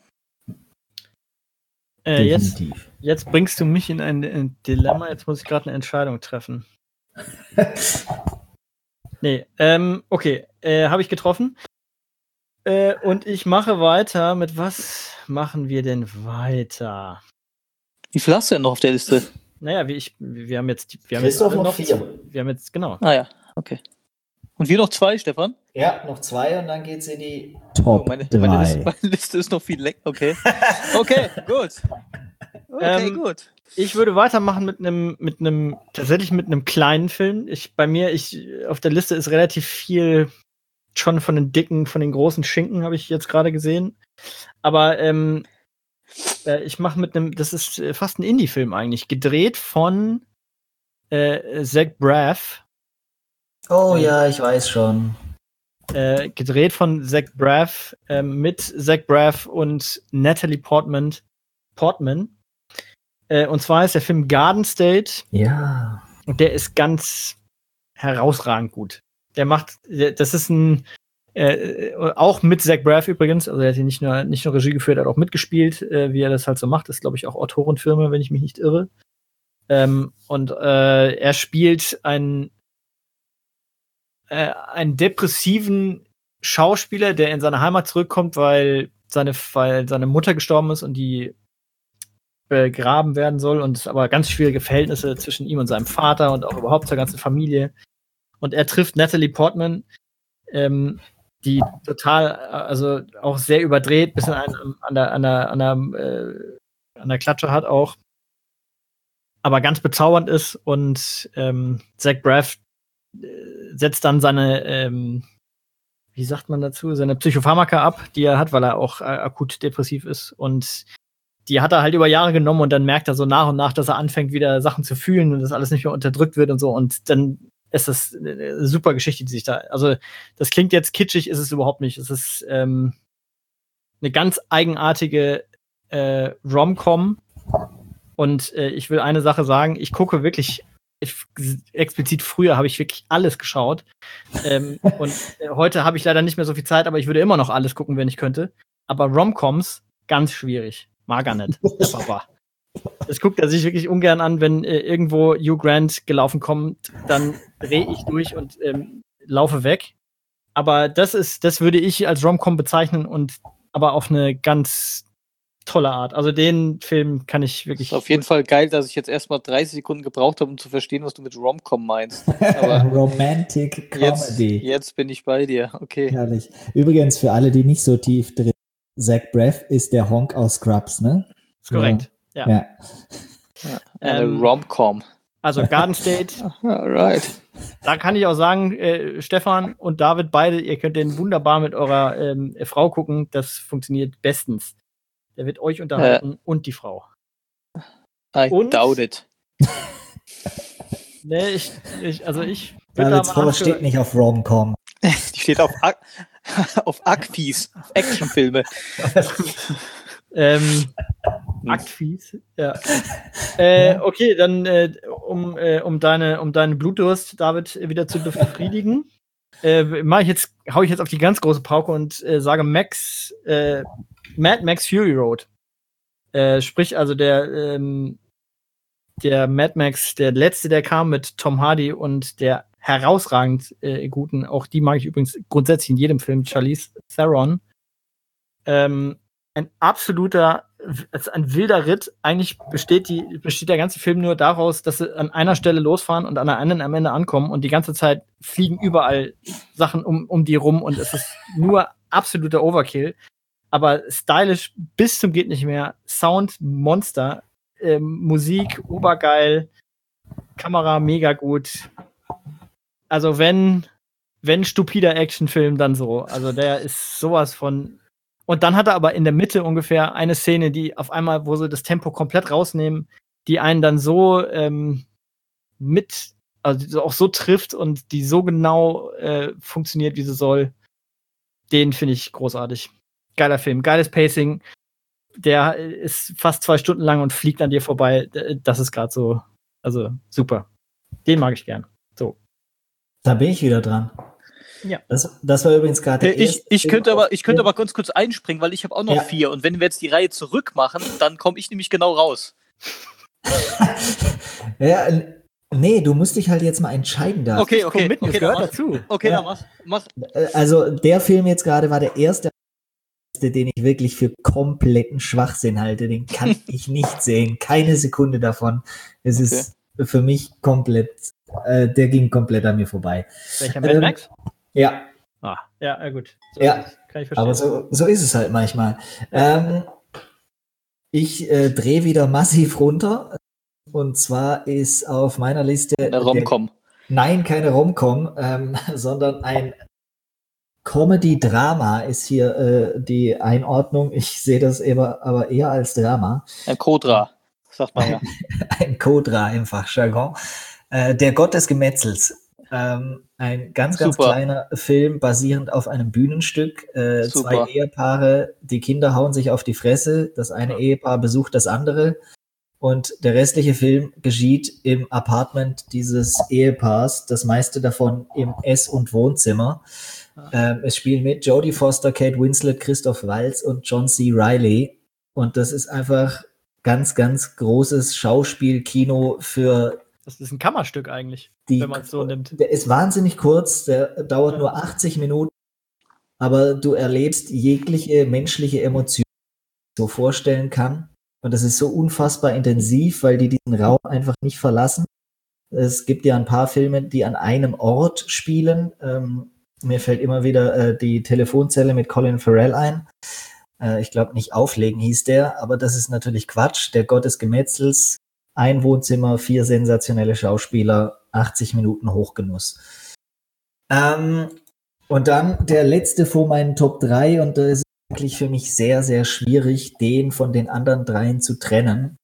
Jetzt bringst du mich in ein Dilemma, jetzt muss ich gerade eine Entscheidung treffen. Nee, okay, habe ich getroffen. Und ich mache weiter. Mit was machen wir denn weiter? Wie viel hast du denn noch auf der Liste? Naja, wir haben jetzt noch 4. Wir haben jetzt, genau. Ah ja, okay. Und wir noch 2, Stefan? Ja, noch 2 und dann geht's in die Top 3. Meine Liste ist noch viel länger. Okay. Okay, gut. Okay, gut. Ich würde weitermachen tatsächlich mit einem kleinen Film. Auf der Liste ist relativ viel schon von den großen Schinken, habe ich jetzt gerade gesehen. Aber ich mache das ist fast ein Indie-Film eigentlich, gedreht von Zach Braff. Oh ja, ich weiß schon. Gedreht von Zach Braff, mit Zach Braff und Natalie Portman. Und zwar ist der Film Garden State. Ja. Und der ist ganz herausragend gut. Das ist auch mit Zach Braff übrigens, also er hat hier nicht nur Regie geführt, er hat auch mitgespielt, wie er das halt so macht. Das ist, glaube ich, auch Autorenfilme, wenn ich mich nicht irre. Und er spielt einen depressiven Schauspieler, der in seine Heimat zurückkommt, weil seine Mutter gestorben ist und die begraben werden soll und es aber ganz schwierige Verhältnisse zwischen ihm und seinem Vater und auch überhaupt zur ganzen Familie. Und er trifft Natalie Portman, die total, also auch sehr überdreht, bisschen an der Klatsche hat auch, aber ganz bezaubernd ist und Zach Braff setzt dann seine, wie sagt man dazu, seine Psychopharmaka ab, die er hat, weil er auch akut depressiv ist und die hat er halt über Jahre genommen und dann merkt er so nach und nach, dass er anfängt, wieder Sachen zu fühlen und das alles nicht mehr unterdrückt wird und so und dann ist das eine super Geschichte, die sich da, also das klingt jetzt kitschig, ist es überhaupt nicht. Es ist eine ganz eigenartige Rom-Com und ich will eine Sache sagen, ich gucke wirklich explizit früher habe ich wirklich alles geschaut und heute habe ich leider nicht mehr so viel Zeit, aber ich würde immer noch alles gucken, wenn ich könnte. Aber Rom-Coms, ganz schwierig. Mag er nicht, der Papa. Das guckt er sich wirklich ungern an, wenn irgendwo Hugh Grant gelaufen kommt, dann drehe ich durch und laufe weg. Aber das würde ich als Rom-Com bezeichnen und aber auf eine ganz tolle Art. Also den Film kann ich wirklich. Ist auf jeden Fall geil, dass ich jetzt erstmal 30 Sekunden gebraucht habe, um zu verstehen, was du mit Rom-Com meinst. Aber Romantic Comedy. Jetzt bin ich bei dir, okay. Herrlich. Übrigens, für alle, die nicht so tief drin, Zach Braff ist der Honk aus Scrubs, ne? Ist korrekt. Ja. Eine Rom-Com. Also Garden State. Alright. Da kann ich auch sagen, Stefan und David, beide, ihr könnt den wunderbar mit eurer Frau gucken. Das funktioniert bestens. Der wird euch unterhalten und die Frau. I doubt it. Nee, ich Davids Frau steht nicht auf Rom-Com. Die steht auf Akfis, auf Actionfilme. Aktfies, ja. Okay, dann um deinen Blutdurst, David, wieder zu befriedigen, hau ich jetzt auf die ganz große Pauke und sage Mad Max Fury Road. Sprich also der Mad Max, der letzte, der kam mit Tom Hardy und der herausragend guten, auch die mag ich übrigens grundsätzlich in jedem Film, Charlize Theron. Ein wilder Ritt. Eigentlich besteht der ganze Film nur daraus, dass sie an einer Stelle losfahren und an der anderen am Ende ankommen und die ganze Zeit fliegen überall Sachen um die rum und es ist nur absoluter Overkill. Aber stylisch bis zum geht nicht mehr. Sound Monster. Musik obergeil. Kamera mega gut. Also wenn stupider Actionfilm, dann so. Also der ist sowas von. Und dann hat er aber in der Mitte ungefähr eine Szene, die auf einmal, wo sie das Tempo komplett rausnehmen, die einen dann so also auch so trifft und die so genau funktioniert, wie sie soll. Den finde ich großartig. Geiler Film, geiles Pacing. Der ist fast 2 Stunden lang und fliegt an dir vorbei. Das ist gerade so, also super. Den mag ich gern. So. Da bin ich wieder dran. Ja. Das war übrigens gerade. Ich könnte aber ganz kurz einspringen, weil ich habe auch noch 4. Und wenn wir jetzt die Reihe zurück machen, dann komme ich nämlich genau raus. Ja, nee, du musst dich halt jetzt mal entscheiden da. Okay, das gehört dazu. Okay, ja. Dann mach. Also der Film jetzt gerade war der erste, den ich wirklich für kompletten Schwachsinn halte. Den kann ich nicht sehen. Keine Sekunde davon. Es ist für mich komplett, der ging komplett an mir vorbei. Welcher Mad Max? Ja. Ja, gut. So, ja, kann ich verstehen. Aber so ist es halt manchmal. Ich drehe wieder massiv runter. Und zwar ist auf meiner Liste. Eine Rom-Com. Nein, keine Rom-Com, sondern ein Comedy-Drama ist hier die Einordnung. Ich sehe das aber eher als Drama. Ein Kodra, sagt man ja. Ein Kodra im Fachjargon. Der Gott des Gemetzels. Ein ganz Super. kleiner Film, basierend auf einem Bühnenstück. Super. Zwei Ehepaare, die Kinder hauen sich auf die Fresse. Das eine Ehepaar besucht das andere. Und der restliche Film geschieht im Apartment dieses Ehepaars. Das meiste davon im Ess- und Wohnzimmer. Es spielen mit Jodie Foster, Kate Winslet, Christoph Waltz und John C. Reilly. Und das ist einfach ganz, ganz großes Schauspielkino für Das ist ein Kammerstück eigentlich, die. wenn man es so nimmt. Der ist wahnsinnig kurz, der dauert nur 80 Minuten, aber du erlebst jegliche menschliche Emotion, die man so vorstellen kann. Und das ist so unfassbar intensiv, weil die diesen Raum einfach nicht verlassen. Es gibt ja ein paar Filme, die an einem Ort spielen. Mir fällt immer wieder die Telefonzelle mit Colin Farrell ein. Ich glaube, nicht Auflegen hieß der, aber das ist natürlich Quatsch. Der Gott des Gemetzels, ein Wohnzimmer, 4 sensationelle Schauspieler, 80 Minuten Hochgenuss. Und dann der letzte vor meinen Top 3 und da ist es wirklich für mich sehr, sehr schwierig, den von den anderen 3 zu trennen,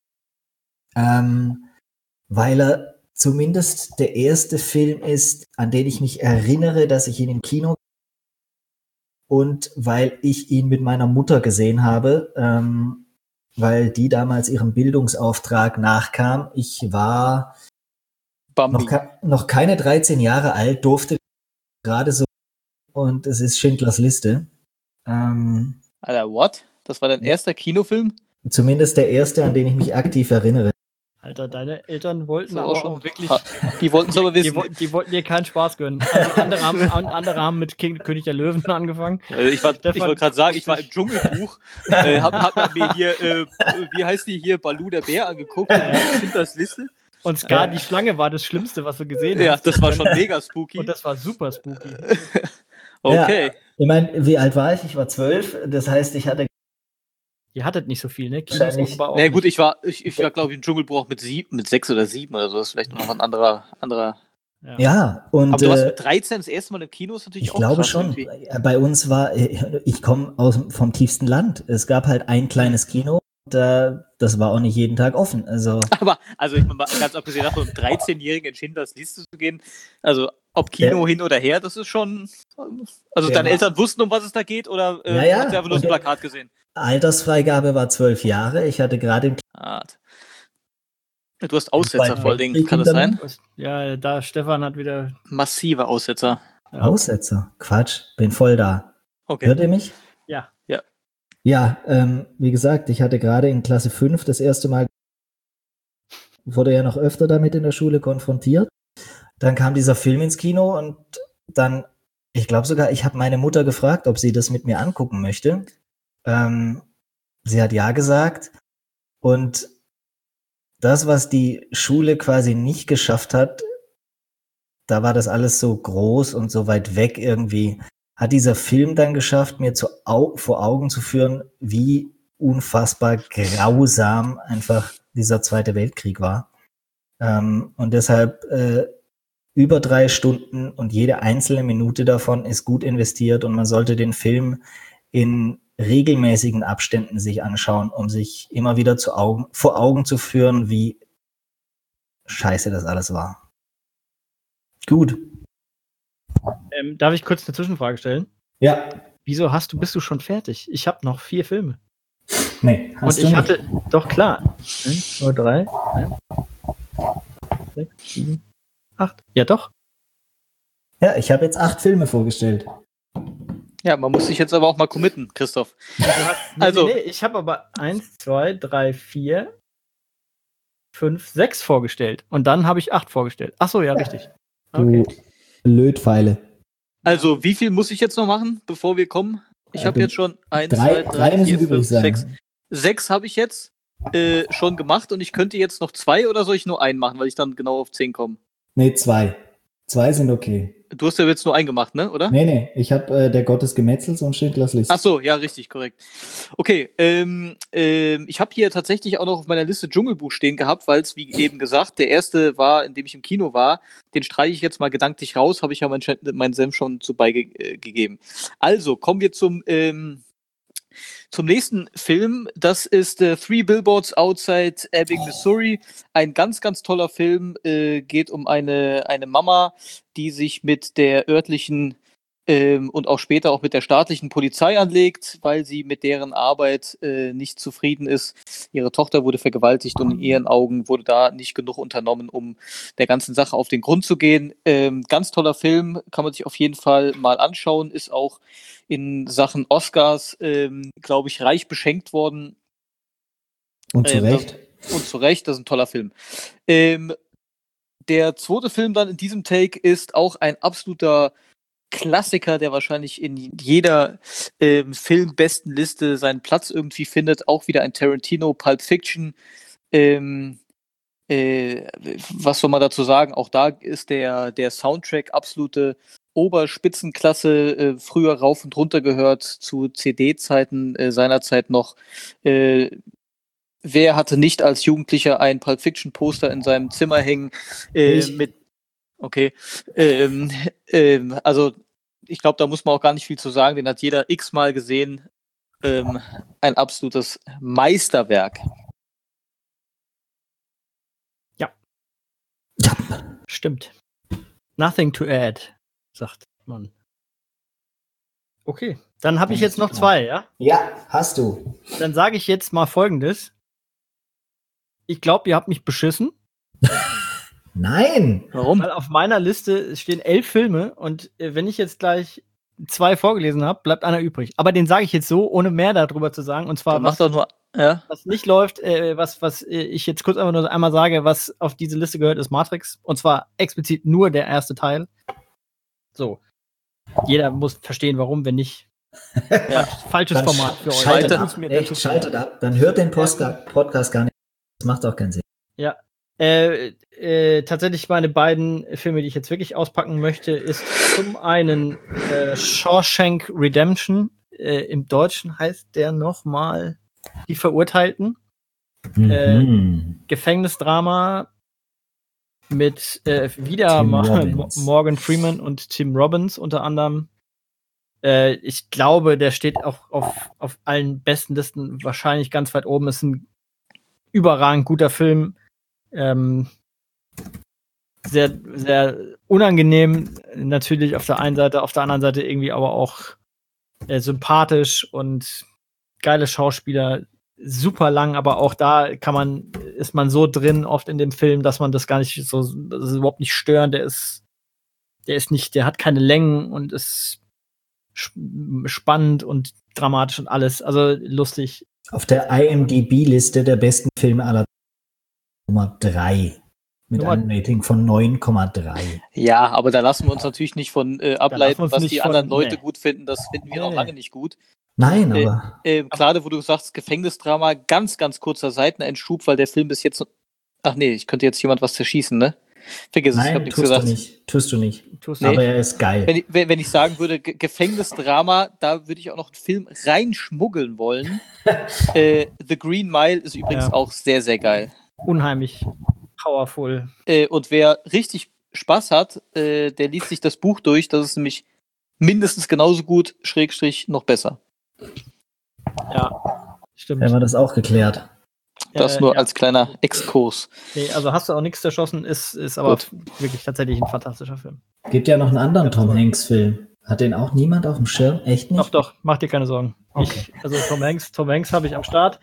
weil er zumindest der erste Film ist, an den ich mich erinnere, dass ich ihn im Kino und weil ich ihn mit meiner Mutter gesehen habe, weil die damals ihrem Bildungsauftrag nachkam. Ich war noch keine 13 Jahre alt, durfte gerade so und es ist Schindlers Liste. Alter, what? Das war dein erster Kinofilm? Zumindest der erste, an den ich mich aktiv erinnere. Alter, deine Eltern wollten So aber schon auch wirklich. Die wollten es aber wissen. Die wollten dir keinen Spaß gönnen. Also andere haben mit König der Löwen angefangen. Ich wollte gerade sagen, ich war im Dschungelbuch, hab mir hier, wie heißt die hier, Baloo der Bär angeguckt und Schindlers Liste. Und Scar die Schlange war das Schlimmste, was du gesehen hast. Ja, das war schon mega spooky. Und das war super spooky. Okay. Ja, ich meine, wie alt war ich? Ich war 12. Das heißt, ich hatte. Ihr hattet nicht so viel, ne? Wahrscheinlich. Na gut, ich war glaube ich, im Dschungelbuch mit 6 oder 7 oder so. Das ist vielleicht noch ein anderer. Ja, und. Aber du warst mit 13 das erste Mal im Kino, ist natürlich ich auch glaube krass schon. irgendwie. Bei uns war, ich komme vom tiefsten Land. Es gab halt ein kleines Kino. Das war auch nicht jeden Tag offen. Also ich meine, ganz abgesehen davon, um 13-Jährigen in Schindlers Liste zu gehen, also ob Kino hin oder her, das ist schon. Also deine Eltern wussten, um was es da geht, oder hat sie einfach nur das Plakat gesehen? Altersfreigabe war 12 Jahre. Ich hatte gerade im Du hast Aussetzer voll Ding, kann das sein? Ja, da Stefan hat wieder. Massive Aussetzer. Ja. Aussetzer? Quatsch, bin voll da. Okay. Hört ihr mich? Ja. Ja, wie gesagt, ich hatte gerade in Klasse 5 das erste Mal, wurde ja noch öfter damit in der Schule konfrontiert. Dann kam dieser Film ins Kino und dann, ich glaube sogar, ich habe meine Mutter gefragt, ob sie das mit mir angucken möchte. Sie hat ja gesagt. Und das, was die Schule quasi nicht geschafft hat, da war das alles so groß und so weit weg irgendwie, hat dieser Film dann geschafft, mir vor Augen zu führen, wie unfassbar grausam einfach dieser Zweite Weltkrieg war. Und deshalb über 3 Stunden und jede einzelne Minute davon ist gut investiert und man sollte den Film in regelmäßigen Abständen sich anschauen, um sich immer wieder vor Augen zu führen, wie scheiße das alles war. Gut. Darf ich kurz eine Zwischenfrage stellen? Ja. Wieso bist du schon fertig? Ich habe noch 4 Filme. Nee, hast und ich hatte, doch klar. 1, 2, 3, 6, 7, 8. Ja, doch. Ja, ich habe jetzt 8 Filme vorgestellt. Ja, man muss sich jetzt aber auch mal committen, Christoph. Nee, ich habe aber 1, 2, 3, 4, 5, 6 vorgestellt. Und dann habe ich 8 vorgestellt. Ach so, ja, richtig. Okay. Du Lötpfeile. Also, wie viel muss ich jetzt noch machen, bevor wir kommen? Ich habe jetzt schon 1, 2, 3, 4, 5, 6. 6 habe ich jetzt schon gemacht und ich könnte jetzt noch 2 oder soll ich nur einen machen, weil ich dann genau auf 10 komme? Nee, 2. 2 sind okay. Du hast ja jetzt nur einen gemacht, ne, oder? Nee, ich habe der Gott des Gemetzels und Schindlers Liste. Ach so, ja, richtig, korrekt. Okay, ich habe hier tatsächlich auch noch auf meiner Liste Dschungelbuch stehen gehabt, weil es, wie eben gesagt, der erste war, in dem ich im Kino war. Den streiche ich jetzt mal gedanklich raus, habe ich ja meinen Senf schon zu beigegeben. Also, kommen wir zum nächsten Film. Das ist Three Billboards Outside Ebbing, Missouri. Ein ganz, ganz toller Film. Geht um eine Mama, die sich mit der örtlichen und auch später auch mit der staatlichen Polizei anlegt, weil sie mit deren Arbeit nicht zufrieden ist. Ihre Tochter wurde vergewaltigt und in ihren Augen wurde da nicht genug unternommen, um der ganzen Sache auf den Grund zu gehen. Ganz toller Film, kann man sich auf jeden Fall mal anschauen, ist auch in Sachen Oscars, glaube ich, reich beschenkt worden. Und zu Recht. Und zu Recht, das ist ein toller Film. Der zweite Film dann in diesem Take ist auch ein absoluter Klassiker, der wahrscheinlich in jeder Filmbestenliste seinen Platz irgendwie findet. Auch wieder ein Tarantino, Pulp Fiction. Was soll man dazu sagen? Auch da ist der Soundtrack absolute Oberspitzenklasse, früher rauf und runter gehört, zu CD-Zeiten seinerzeit noch. Wer hatte nicht als Jugendlicher ein Pulp Fiction Poster in seinem Zimmer hängen mit okay. Also ich glaube, da muss man auch gar nicht viel zu sagen, den hat jeder x-mal gesehen. Ein absolutes Meisterwerk. Ja. Stimmt. Nothing to add, sagt man. Okay, dann habe ich jetzt noch 2, ja? Ja, hast du. Dann sage ich jetzt mal Folgendes. Ich glaube, ihr habt mich beschissen. Nein! Warum? Weil auf meiner Liste stehen 11 Filme und wenn ich jetzt gleich 2 vorgelesen habe, bleibt einer übrig. Aber den sage ich jetzt so, ohne mehr darüber zu sagen. Und zwar, was nicht läuft, was ich jetzt kurz einfach nur einmal sage, was auf diese Liste gehört, ist Matrix. Und zwar explizit nur der erste Teil. So. Jeder muss verstehen, warum, wenn nicht. Ja, falsches Dann Format für euch. Schaltet ab. Dann hört den Podcast gar nicht. Das macht auch keinen Sinn. Ja. Tatsächlich meine beiden Filme, die ich jetzt wirklich auspacken möchte, ist zum einen Shawshank Redemption. Im Deutschen heißt der nochmal Die Verurteilten. Gefängnisdrama mit wieder Morgan Freeman und Tim Robbins unter anderem. Ich glaube, der steht auch auf allen besten Listen wahrscheinlich ganz weit oben. Ist ein überragend guter Film. Sehr, sehr unangenehm natürlich auf der einen Seite, auf der anderen Seite irgendwie aber auch sympathisch und geile Schauspieler, super lang, aber auch da ist man so drin oft in dem Film, dass man das gar nicht so, das ist überhaupt nicht störend, der hat keine Längen und ist spannend und dramatisch und alles, also lustig. Auf der IMDb-Liste der besten Filme aller Nummer 3. Mit einem Rating von 9,3. Ja, aber da lassen wir uns natürlich nicht von ableiten, was die anderen Leute gut finden. Das finden wir noch lange nicht gut. Nein, aber. Gerade wo du sagst, Gefängnisdrama, ganz, ganz kurzer Seiteneinschub, weil der Film bis jetzt. Ach nee, ich könnte jetzt jemand was zerschießen, ne? Vergiss es, ich hab nichts gesagt. Tust du nicht. Aber er ist geil. Wenn ich sagen würde, Gefängnisdrama, da würde ich auch noch einen Film reinschmuggeln wollen. The Green Mile ist übrigens auch sehr, sehr geil. Unheimlich powerful. Und wer richtig Spaß hat, der liest sich das Buch durch. Das ist nämlich mindestens genauso gut, / noch besser. Ja, stimmt. Haben wir das auch geklärt. Das nur als kleiner Exkurs. Nee, also hast du auch nichts zerschossen, ist aber wirklich tatsächlich ein fantastischer Film. Gibt ja noch einen anderen Tom Hanks-Film. Hat den auch niemand auf dem Schirm? Echt nicht? Doch, mach dir keine Sorgen. Okay. Also Tom Hanks habe ich am Start.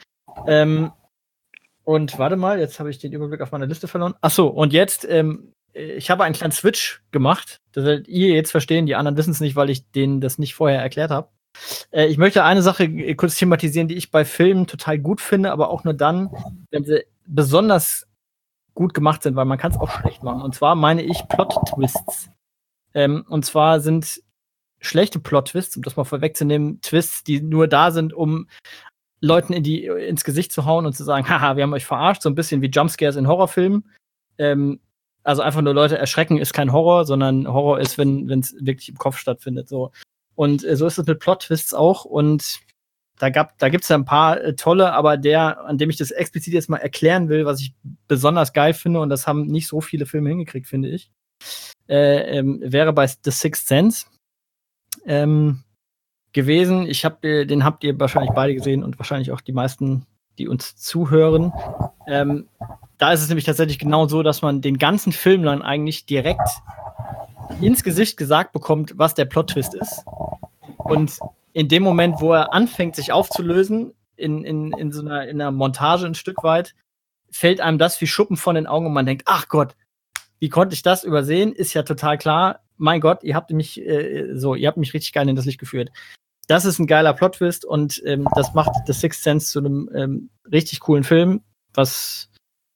Und warte mal, jetzt habe ich den Überblick auf meiner Liste verloren. Achso, und jetzt, ich habe einen kleinen Switch gemacht. Das werdet ihr jetzt verstehen, die anderen wissen es nicht, weil ich denen das nicht vorher erklärt habe. Ich möchte eine Sache kurz thematisieren, die ich bei Filmen total gut finde, aber auch nur dann, wenn sie besonders gut gemacht sind, weil man kann es auch schlecht machen. Und zwar meine ich Plot-Twists. Und zwar sind schlechte Plot-Twists, um das mal vorwegzunehmen, Twists, die nur da sind, um Leuten ins Gesicht zu hauen und zu sagen, haha, wir haben euch verarscht, so ein bisschen wie Jumpscares in Horrorfilmen. also einfach nur Leute erschrecken ist kein Horror, sondern Horror ist, wenn es wirklich im Kopf stattfindet. So. Und so ist es mit Plot-Twists auch. Und da gibt's ja ein paar tolle, aber an dem ich das explizit jetzt mal erklären will, was ich besonders geil finde, und das haben nicht so viele Filme hingekriegt, finde ich, wäre bei The Sixth Sense gewesen. Den habt ihr wahrscheinlich beide gesehen und wahrscheinlich auch die meisten, die uns zuhören. Da ist es nämlich tatsächlich genau so, dass man den ganzen Film dann eigentlich direkt ins Gesicht gesagt bekommt, was der Plot-Twist ist. Und in dem Moment, wo er anfängt, sich aufzulösen, in so einer Montage ein Stück weit, fällt einem das wie Schuppen von den Augen und man denkt, ach Gott, wie konnte ich das übersehen? Ist ja total klar. Mein Gott, ihr habt mich richtig geil in das Licht geführt. Das ist ein geiler Plot-Twist und das macht The Sixth Sense zu einem richtig coolen Film, was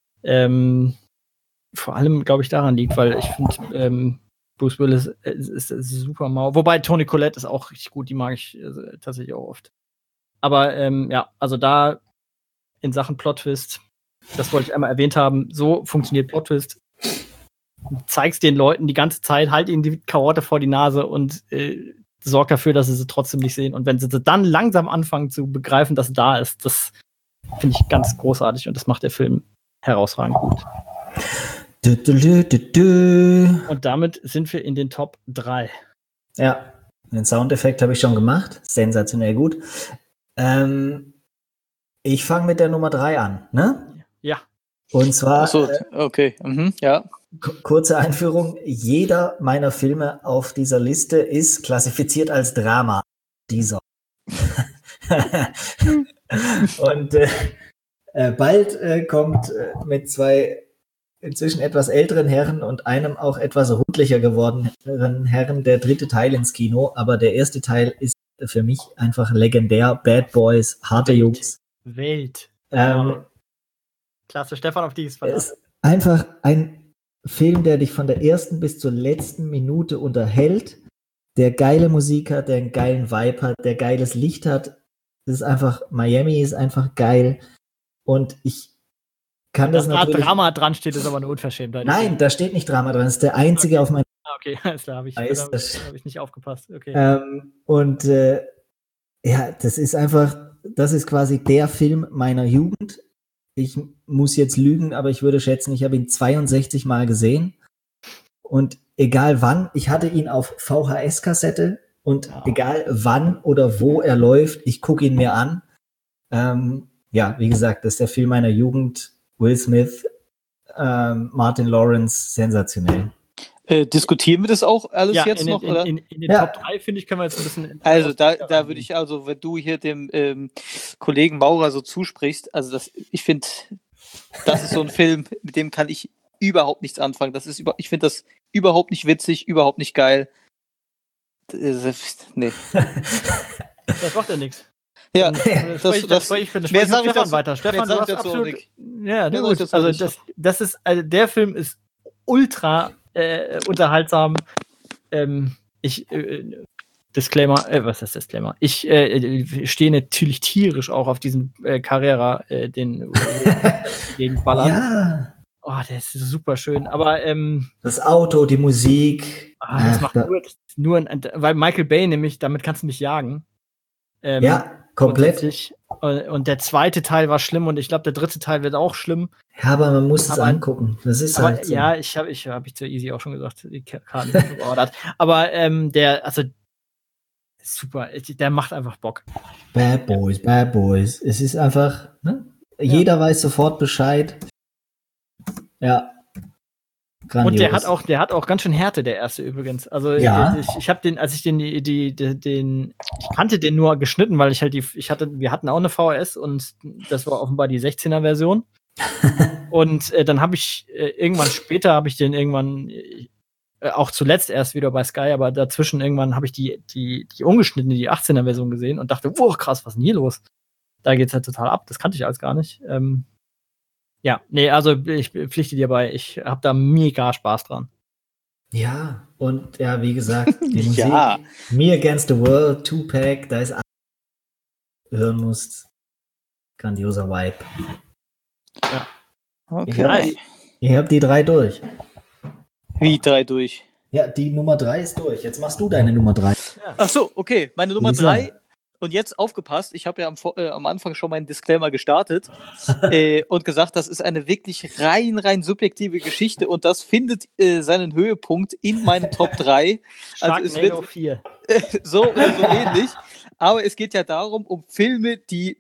vor allem, glaube ich, daran liegt, weil ich finde, Bruce Willis ist super mau. Wobei Toni Collette ist auch richtig gut, die mag ich tatsächlich auch oft. Aber also da in Sachen Plot-Twist, das wollte ich einmal erwähnt haben, so funktioniert Plot-Twist. Zeigst den Leuten die ganze Zeit, halt ihnen die Karotte vor die Nase und sorg dafür, dass sie sie trotzdem nicht sehen. Und wenn sie dann langsam anfangen zu begreifen, dass da ist, das finde ich ganz großartig und das macht der Film herausragend gut. Und damit sind wir in den Top 3. Ja, den Soundeffekt habe ich schon gemacht. Sensationell gut. Ich fange mit der Nummer 3 an, ne? Ja. Und zwar, Achso, okay, ja. Kurze Einführung. Jeder meiner Filme auf dieser Liste ist klassifiziert als Drama. Dieser. Und bald kommt mit 2 inzwischen etwas älteren Herren und einem auch etwas rundlicher gewordenen Herren der 3. Teil ins Kino. Aber der erste Teil ist für mich einfach legendär. Bad Boys, harte Jungs. Welt. Klasse, Stefan, auf die ist ist einfach ein Film, der dich von der ersten bis zur letzten Minute unterhält, der geile Musik hat, der einen geilen Vibe hat, der geiles Licht hat. Das ist einfach, Miami ist einfach geil. Und ich kann das natürlich... Da Drama dran steht, ist aber eine Unverschämtheit. Nein, da steht nicht Drama dran. Das ist der einzige auf meinem... Okay, alles klar, habe ich nicht aufgepasst. Okay. Ja, das ist quasi der Film meiner Jugend. Ich muss jetzt lügen, aber ich würde schätzen, ich habe ihn 62 Mal gesehen. Und egal wann, ich hatte ihn auf VHS-Kassette und egal wann oder wo er läuft, ich gucke ihn mir an. Ja, wie gesagt, das ist der Film meiner Jugend. Will Smith, Martin Lawrence, sensationell. Diskutieren wir das auch alles jetzt noch? Oder? In den Top 3, finde ich, können wir jetzt ein bisschen... Also da würde ich, wenn du hier dem Kollegen Maurer so zusprichst, also ich finde, das ist so ein Film, mit dem kann ich überhaupt nichts anfangen. Ich finde das überhaupt nicht witzig, überhaupt nicht geil. Nee. Das macht ja nichts. Ja, mehr sage ich Stefan weiter. Stefan, du hast absolut... Ja, gut. Also das ist, der Film ist ultra unterhaltsam. Disclaimer, was ist Disclaimer? Ich stehe natürlich tierisch auch auf diesen Carrera, den gegen Ballern. Ja. Oh, der ist super schön. Aber das Auto, die Musik. Das macht weil Michael Bay nämlich, damit kannst du mich jagen. Ja, komplett. Und der zweite Teil war schlimm und ich glaube, der dritte Teil wird auch schlimm. Ja, aber man muss es angucken. Das ist halt so. Ja, ich hab zu Easy auch schon gesagt, die Karten geordert. Aber super, der macht einfach Bock. Bad Boys. Es ist einfach, ne? Jeder weiß sofort Bescheid. Ja. Grandios. Und der hat auch ganz schön Härte, der erste übrigens. Also ja. ich habe den, als ich ich kannte den nur geschnitten, weil wir hatten auch eine VHS und das war offenbar die 16er Version. Und dann habe ich irgendwann später auch zuletzt erst wieder bei Sky, aber dazwischen irgendwann habe ich die ungeschnittene, die 18er Version gesehen und dachte, oh krass, was ist denn hier los? Da geht's halt total ab. Das kannte ich alles gar nicht. Ja, nee, also ich pflichte dir bei, ich habe da mega Spaß dran. Ja, und ja, wie gesagt, die Musik, Me Against the World, Tupac, da ist alles, hören musst. Grandioser Vibe. Ja. Okay. Ihr habt die 3 durch. Wie 3 durch? Ja, die Nummer 3 ist durch. Jetzt machst du deine Nummer 3. Ach so, okay. Meine Nummer Lisa. 3. Und jetzt aufgepasst, ich habe ja am Anfang schon meinen Disclaimer gestartet und gesagt, das ist eine wirklich rein subjektive Geschichte und das findet seinen Höhepunkt in meinen Top 3. Also es wird 4. so ähnlich. Aber es geht ja darum, um Filme, die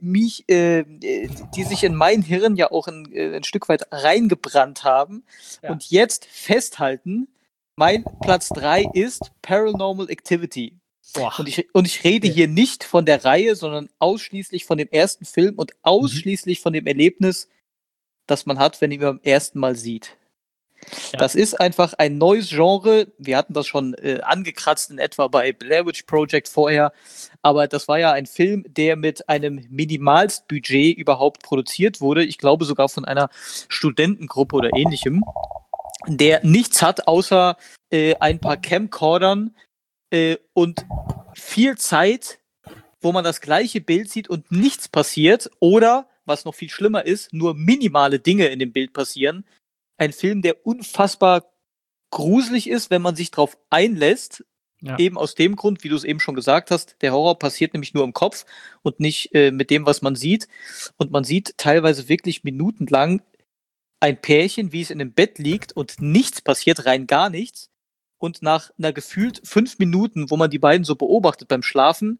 sich in mein Hirn ja auch ein Stück weit reingebrannt haben. Ja. Und jetzt festhalten, mein Platz 3 ist Paranormal Activity. Boah. Und ich rede hier nicht von der Reihe, sondern ausschließlich von dem ersten Film und ausschließlich von dem Erlebnis, das man hat, wenn ihn beim ersten Mal sieht. Ja. Das ist einfach ein neues Genre. Wir hatten das schon angekratzt in etwa bei Blair Witch Project vorher, aber das war ja ein Film, der mit einem Minimalstbudget überhaupt produziert wurde. Ich glaube sogar von einer Studentengruppe oder ähnlichem, der nichts hat außer ein paar Camcordern und viel Zeit, wo man das gleiche Bild sieht und nichts passiert oder, was noch viel schlimmer ist, nur minimale Dinge in dem Bild passieren. Ein Film, der unfassbar gruselig ist, wenn man sich drauf einlässt. Ja. Eben aus dem Grund, wie du es eben schon gesagt hast, der Horror passiert nämlich nur im Kopf und nicht mit dem, was man sieht. Und man sieht teilweise wirklich minutenlang ein Pärchen, wie es in dem Bett liegt und nichts passiert, rein gar nichts. Und nach einer gefühlt 5 Minuten, wo man die beiden so beobachtet beim Schlafen,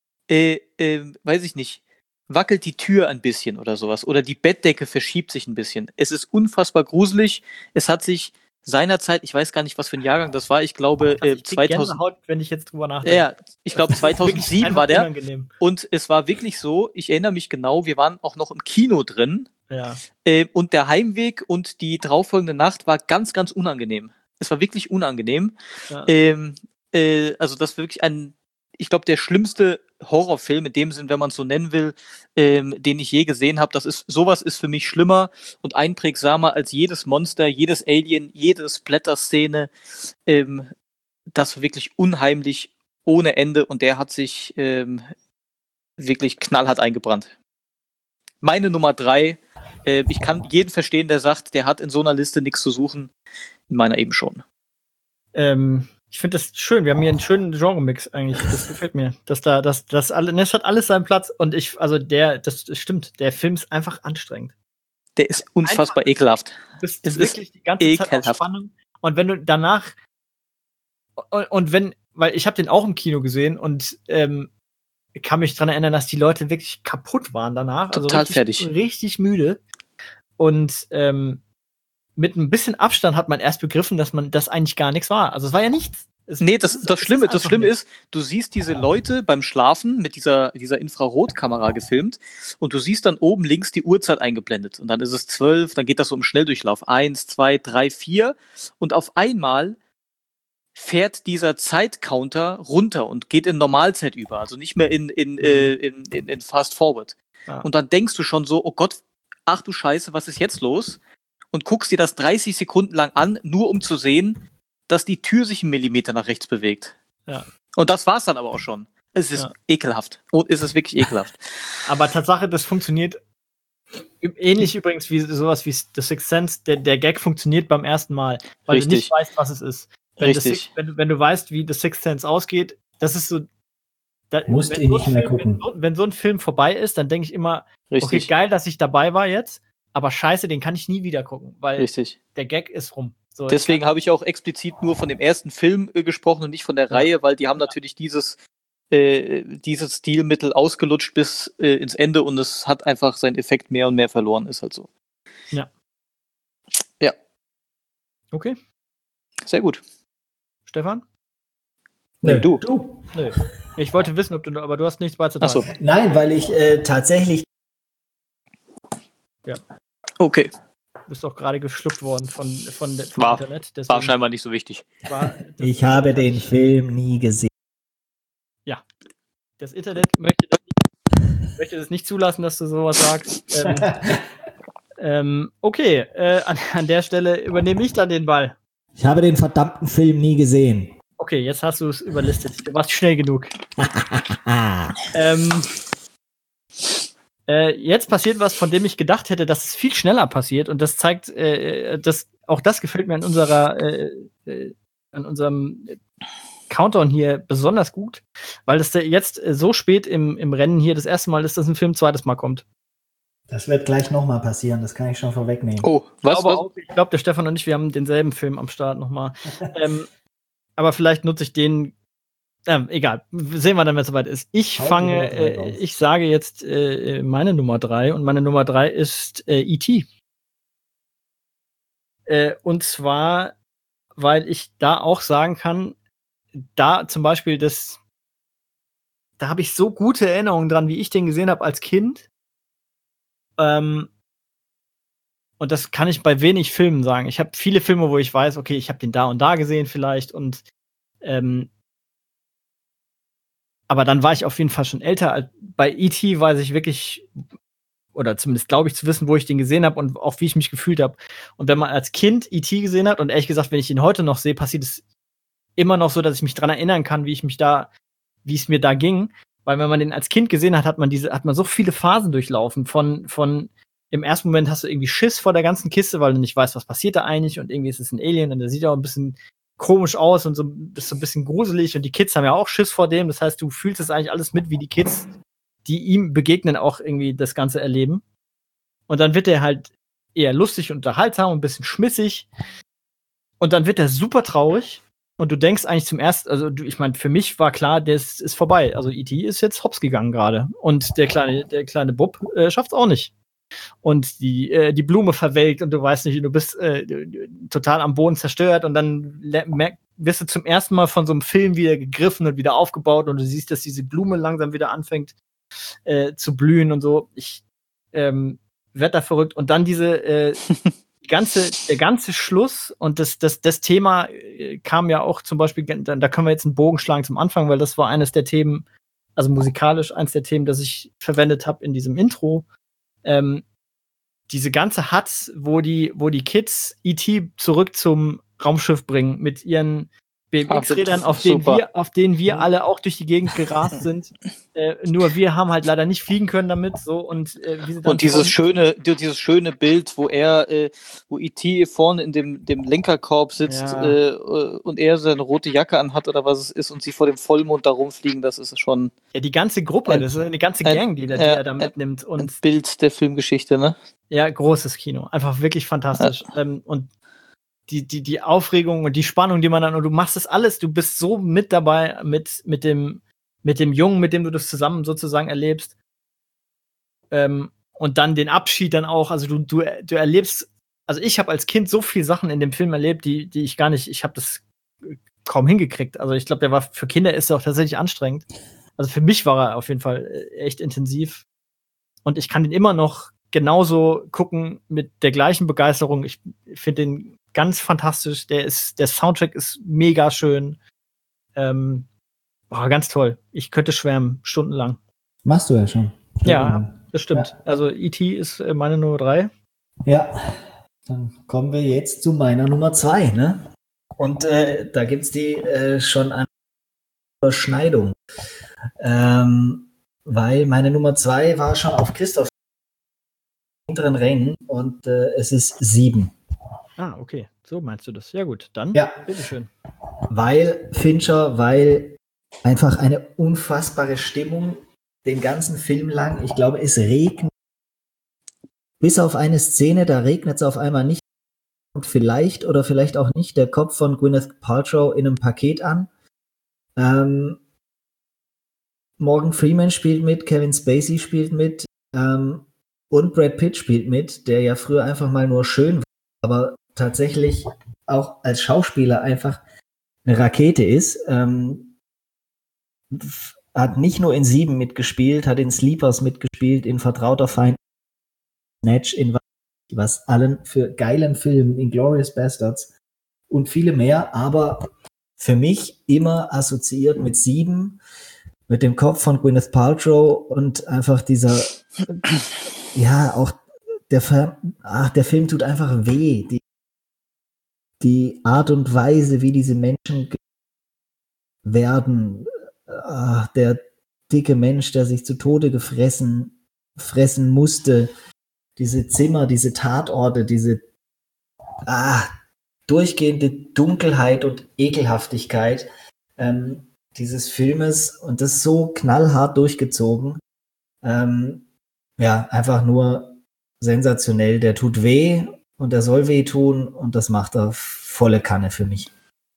weiß ich nicht, wackelt die Tür ein bisschen oder sowas. Oder die Bettdecke verschiebt sich ein bisschen. Es ist unfassbar gruselig. Es hat sich seinerzeit, ich weiß gar nicht, was für ein Jahrgang das war, ich glaube 2000. Wenn ich jetzt drüber nachdenke. Ja, ich glaube 2007 war der. Unangenehm. Und es war wirklich so, ich erinnere mich genau, wir waren auch noch im Kino drin. Ja. Und der Heimweg und die darauffolgende Nacht war ganz unangenehm. Es war wirklich unangenehm. Ja. Also das war wirklich ich glaube, der schlimmste Horrorfilm in dem Sinn, wenn man es so nennen will, den ich je gesehen habe. Sowas ist für mich schlimmer und einprägsamer als jedes Monster, jedes Alien, jede Splatter-Szene. Das war wirklich unheimlich ohne Ende und der hat sich wirklich knallhart eingebrannt. Meine Nummer 3, ich kann jeden verstehen, der sagt, der hat in so einer Liste nichts zu suchen. In meiner eben schon. Ich finde das schön. Wir haben hier einen schönen Genre-Mix eigentlich. Das gefällt mir. Das hat alles seinen Platz. Und das stimmt. Der Film ist einfach anstrengend. Der ist unfassbar ekelhaft. Es ist wirklich die ganze Zeit auf Spannung. Und wenn du danach weil ich habe den auch im Kino gesehen und kann mich daran erinnern, dass die Leute wirklich kaputt waren danach. Total also fertig. Richtig müde. Und mit ein bisschen Abstand hat man erst begriffen, dass das eigentlich gar nichts war. Also es war ja nichts. Das Schlimme ist, du siehst diese Leute beim Schlafen mit dieser Infrarotkamera gefilmt und du siehst dann oben links die Uhrzeit eingeblendet. Und dann ist es 12, dann geht das so im Schnelldurchlauf. 1, 2, 3, 4. Und auf einmal fährt dieser Zeitcounter runter und geht in Normalzeit über. Also nicht mehr in Fast Forward. Ja. Und dann denkst du schon so, oh Gott, ach du Scheiße, was ist jetzt los? Und guckst dir das 30 Sekunden lang an, nur um zu sehen, dass die Tür sich 1 Millimeter nach rechts bewegt. Ja. Und das war's dann aber auch schon. Es ist ekelhaft. Und es ist wirklich ekelhaft. Aber Tatsache, das funktioniert ähnlich übrigens wie sowas wie The Sixth Sense. Der Gag funktioniert beim ersten Mal, weil du nicht weißt, was es ist. Wenn du weißt, wie The Sixth Sense ausgeht, das ist so. Musst du nicht mehr gucken. Wenn so ein Film vorbei ist, dann denke ich immer, okay, geil, dass ich dabei war jetzt. Aber scheiße, den kann ich nie wieder gucken, weil der Gag ist rum. So, deswegen habe ich auch explizit nur von dem ersten Film gesprochen und nicht von der Reihe, weil die haben natürlich dieses Stilmittel ausgelutscht bis ins Ende und es hat einfach seinen Effekt mehr und mehr verloren, ist halt so. Ja. Ja. Okay. Sehr gut. Stefan? Nee, du. Nee. Ich wollte wissen, aber du hast nichts beizutragen. Ach so. Nein, weil ich tatsächlich. Ja. Okay. Du bist doch gerade geschluckt worden vom Internet. Deswegen war scheinbar nicht so wichtig. Ich habe den Film nie gesehen. Ja. Das Internet möchte das nicht zulassen, dass du sowas sagst. Okay, an der Stelle übernehme ich dann den Ball. Ich habe den verdammten Film nie gesehen. Okay, jetzt hast du es überlistet. Du warst schnell genug. Jetzt passiert was, von dem ich gedacht hätte, dass es viel schneller passiert. Und das zeigt, auch das gefällt mir an unserem Countdown hier besonders gut, weil das jetzt so spät im Rennen hier das erste Mal ist, dass ein Film zweites Mal kommt. Das wird gleich nochmal passieren, das kann ich schon vorwegnehmen. Oh, was? Ich glaube, der Stefan und ich, wir haben denselben Film am Start nochmal. Aber vielleicht nutze ich den. Egal, sehen wir dann, wenn es soweit ist. Ich sage jetzt meine Nummer 3 und meine Nummer 3 ist E.T. Und zwar, weil ich da auch sagen kann, da zum Beispiel da habe ich so gute Erinnerungen dran, wie ich den gesehen habe als Kind. Und das kann ich bei wenig Filmen sagen. Ich habe viele Filme, wo ich weiß, okay, ich habe den da und da gesehen vielleicht und aber dann war ich auf jeden Fall schon älter. Bei E.T. weiß ich wirklich, oder zumindest glaube ich zu wissen, wo ich den gesehen habe und auch wie ich mich gefühlt habe. Und wenn man als Kind E.T. gesehen hat, und ehrlich gesagt, wenn ich ihn heute noch sehe, passiert es immer noch so, dass ich mich dran erinnern kann, wie es mir da ging. Weil wenn man den als Kind gesehen hat, hat man so viele Phasen durchlaufen. Von im ersten Moment hast du irgendwie Schiss vor der ganzen Kiste, weil du nicht weißt, was passiert da eigentlich, und irgendwie ist es ein Alien und der sieht auch ein bisschen komisch aus und so, ist so ein bisschen gruselig, und die Kids haben ja auch Schiss vor dem. Das heißt, du fühlst es eigentlich alles mit, wie die Kids, die ihm begegnen, auch irgendwie das Ganze erleben. Und dann wird der halt eher lustig und unterhaltsam und ein bisschen schmissig. Und dann wird er super traurig. Und du denkst eigentlich zum ersten, also ich meine, für mich war klar, das ist vorbei. Also E.T. ist jetzt hops gegangen gerade. Und der kleine Bub schafft's auch nicht. Und die Blume verwelkt und du weißt nicht, du bist total am Boden zerstört, und dann wirst du zum ersten Mal von so einem Film wieder gegriffen und wieder aufgebaut, und du siehst, dass diese Blume langsam wieder anfängt zu blühen und so. Ich werde da verrückt. Und dann der ganze Schluss und das Thema kam ja auch zum Beispiel, da können wir jetzt einen Bogen schlagen zum Anfang, weil das war eines der Themen, also musikalisch eines der Themen, das ich verwendet habe in diesem Intro. Diese ganze Hut, wo die Kids E.T. zurück zum Raumschiff bringen mit ihren BMX-Rädern, auf denen wir alle auch durch die Gegend gerast sind. Nur wir haben halt leider nicht fliegen können damit. So, und dieses schöne Bild, wo E.T. vorne in dem Lenkerkorb sitzt, und er seine rote Jacke anhat oder was es ist, und sie vor dem Vollmond da rumfliegen, das ist schon. Ja, die ganze Gruppe, das ist eine ganze Gang, die er da mitnimmt. Und ein Bild der Filmgeschichte, ne? Ja, großes Kino. Einfach wirklich fantastisch. Ja. Und die Aufregung und die Spannung, die man dann, und du machst das alles, du bist so mit dabei mit dem Jungen, mit dem du das zusammen sozusagen erlebst. Und dann den Abschied dann auch, also du erlebst, also ich habe als Kind so viele Sachen in dem Film erlebt, die ich gar nicht, ich habe das kaum hingekriegt. Also ich glaube, der war für Kinder ist er auch tatsächlich anstrengend. Also für mich war er auf jeden Fall echt intensiv. Und ich kann den immer noch genauso gucken mit der gleichen Begeisterung. Ich finde den ganz fantastisch. Der Soundtrack ist mega schön. Ganz toll. Ich könnte schwärmen, stundenlang. Machst du ja schon. Ja, das stimmt. Ja. Also E.T. ist meine Nummer 3. Ja, dann kommen wir jetzt zu meiner Nummer 2, ne? Und da gibt es die schon eine Überschneidung. Weil meine Nummer 2 war schon auf Christoph hinteren Rängen, und es ist 7. Ah, okay. So meinst du das. Ja gut, dann bitteschön. Weil einfach eine unfassbare Stimmung den ganzen Film lang. Ich glaube, es regnet. Bis auf eine Szene, da regnet es auf einmal nicht. Und vielleicht oder vielleicht auch nicht der Kopf von Gwyneth Paltrow in einem Paket an. Morgan Freeman spielt mit, Kevin Spacey spielt mit, und Brad Pitt spielt mit, der ja früher einfach mal nur schön war, aber tatsächlich auch als Schauspieler einfach eine Rakete ist. Hat nicht nur in 7 mitgespielt, hat in Sleepers mitgespielt, in Vertrauter Feind, Snatch, in was allen für geilen Filmen, Inglourious Bastards und viele mehr, aber für mich immer assoziiert mit 7, mit dem Kopf von Gwyneth Paltrow und einfach dieser, ja, auch der Film tut einfach weh. Die Art und Weise, wie diese Menschen werden, der dicke Mensch, der sich zu Tode fressen musste, diese Zimmer, diese Tatorte, durchgehende Dunkelheit und Ekelhaftigkeit dieses Filmes und das so knallhart durchgezogen. Ja, einfach nur sensationell. Der tut weh und der soll weh tun und das macht er volle Kanne für mich.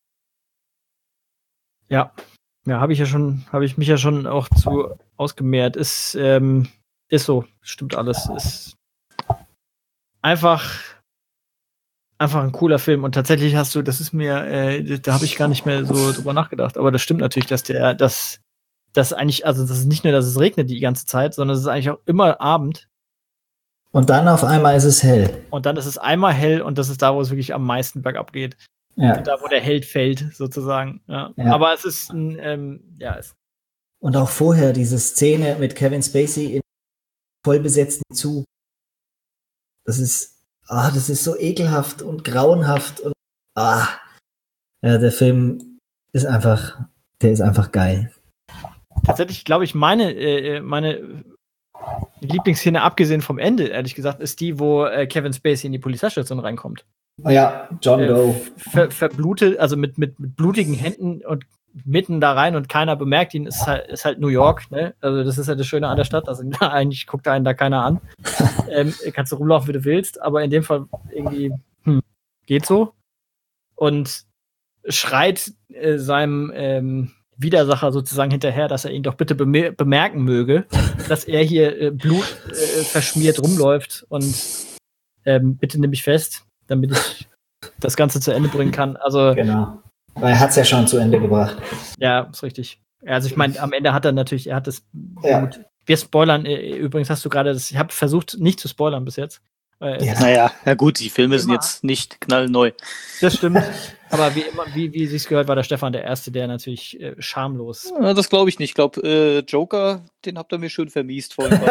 Ja, habe ich mich ja schon auch zu ausgemehrt. Ist so, stimmt alles. Ist einfach ein cooler Film. Und tatsächlich hast du, das ist mir, da habe ich gar nicht mehr so drüber nachgedacht. Aber das stimmt natürlich, dass eigentlich, also das ist nicht nur, dass es regnet die ganze Zeit, sondern es ist eigentlich auch immer Abend. Und dann auf einmal ist es hell. Und dann ist es einmal hell und das ist da, wo es wirklich am meisten bergab geht. Ja. Da, wo der Held fällt, sozusagen. Ja. Ja. Aber es ist Und auch vorher diese Szene mit Kevin Spacey in vollbesetzten Zug. Das ist so ekelhaft und grauenhaft und der Film ist einfach geil. Tatsächlich glaube ich, meine Lieblingsszene, abgesehen vom Ende, ehrlich gesagt, ist die, wo Kevin Spacey in die Polizeistation reinkommt. Oh ja, John Doe. Verblutet, also mit blutigen Händen und mitten da rein und keiner bemerkt ihn, ist halt New York, ne? Also das ist ja das Schöne an der Stadt, also eigentlich guckt einen da keiner an. Kannst du rumlaufen, wie du willst, aber in dem Fall irgendwie geht so. Und schreit seinem Widersacher sozusagen hinterher, dass er ihn doch bitte bemerken möge, dass er hier Blut verschmiert rumläuft und bitte nimm mich fest, damit ich das Ganze zu Ende bringen kann. Also genau. Weil er hat es ja schon zu Ende gebracht. Ja, ist richtig. Also ich meine, am Ende hat er das Ja. Blut. Wir spoilern, übrigens hast du gerade ich habe versucht, nicht zu spoilern bis jetzt. Naja, gut, die Filme sind jetzt nicht knallneu. Das stimmt. Aber wie sich's gehört, war der Stefan der Erste, der natürlich schamlos. Ja, das glaube ich nicht. Ich glaube, Joker, den habt ihr mir schön vermiest vorhin.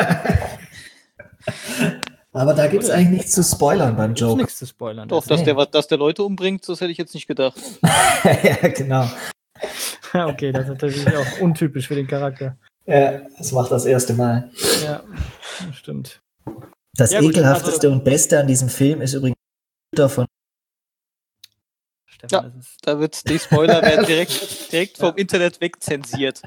Aber da gibt es eigentlich nichts zu spoilern beim Joker. Nichts zu spoilern. Doch, dass der Leute umbringt, das hätte ich jetzt nicht gedacht. Ja, genau. Okay, das ist natürlich auch untypisch für den Charakter. Ja, das macht das erste Mal. Ja, stimmt. Das ekelhafteste und Beste an diesem Film ist übrigens von Stefan, ja, da wird die Spoiler werden direkt vom Internet wegzensiert.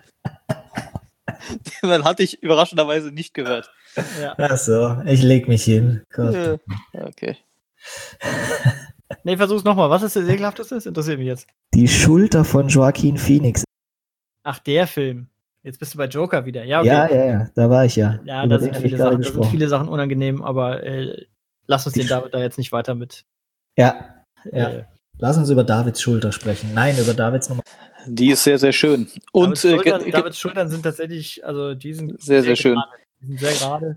Man hatte ich überraschenderweise nicht gehört. Ja. Ach so, ich leg mich hin. Gott. Okay. Nee, versuch's nochmal. Was ist das Ekelhafteste? Das interessiert mich jetzt. Die Schulter von Joaquin Phoenix. Ach, der Film. Jetzt bist du bei Joker wieder. Ja, okay. Ja, da war ich ja. Ja, da sind viele Sachen unangenehm, aber lass uns den David da jetzt nicht weiter mit. Ja. Lass uns über Davids Schulter sprechen. Nein, über Davids Nummer. Die ist sehr, sehr schön. Und Davids Schultern sind tatsächlich, also die sind sehr, sehr schön. Die sind sehr gerade.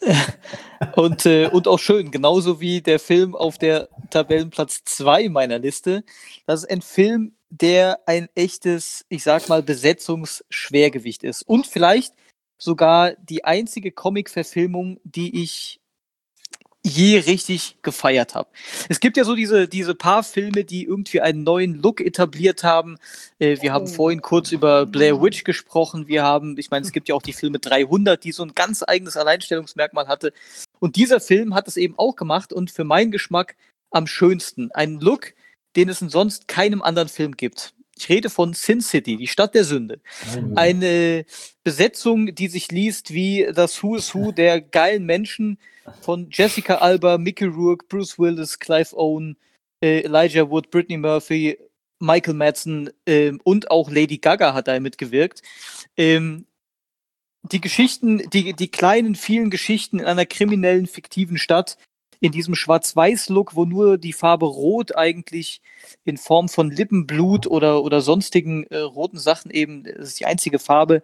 Und auch schön, genauso wie der Film auf der Tabellenplatz 2 meiner Liste. Das ist ein Film, der ein echtes, ich sag mal, Besetzungsschwergewicht ist. Und vielleicht sogar die einzige Comic-Verfilmung, die ich je richtig gefeiert habe. Es gibt ja so diese paar Filme, die irgendwie einen neuen Look etabliert haben. Wir haben vorhin kurz über Blair Witch gesprochen. Ich meine, es gibt ja auch die Filme 300, die so ein ganz eigenes Alleinstellungsmerkmal hatte. Und dieser Film hat es eben auch gemacht und für meinen Geschmack am schönsten. Einen Look, den es in sonst keinem anderen Film gibt. Ich rede von Sin City, die Stadt der Sünde. Eine Besetzung, die sich liest wie das Who is Who der geilen Menschen, von Jessica Alba, Mickey Rourke, Bruce Willis, Clive Owen, Elijah Wood, Brittany Murphy, Michael Madsen und auch Lady Gaga hat da mitgewirkt. Die Geschichten, die kleinen, vielen Geschichten in einer kriminellen, fiktiven Stadt, in diesem Schwarz-Weiß-Look, wo nur die Farbe Rot eigentlich in Form von Lippenblut oder sonstigen roten Sachen eben, das ist die einzige Farbe.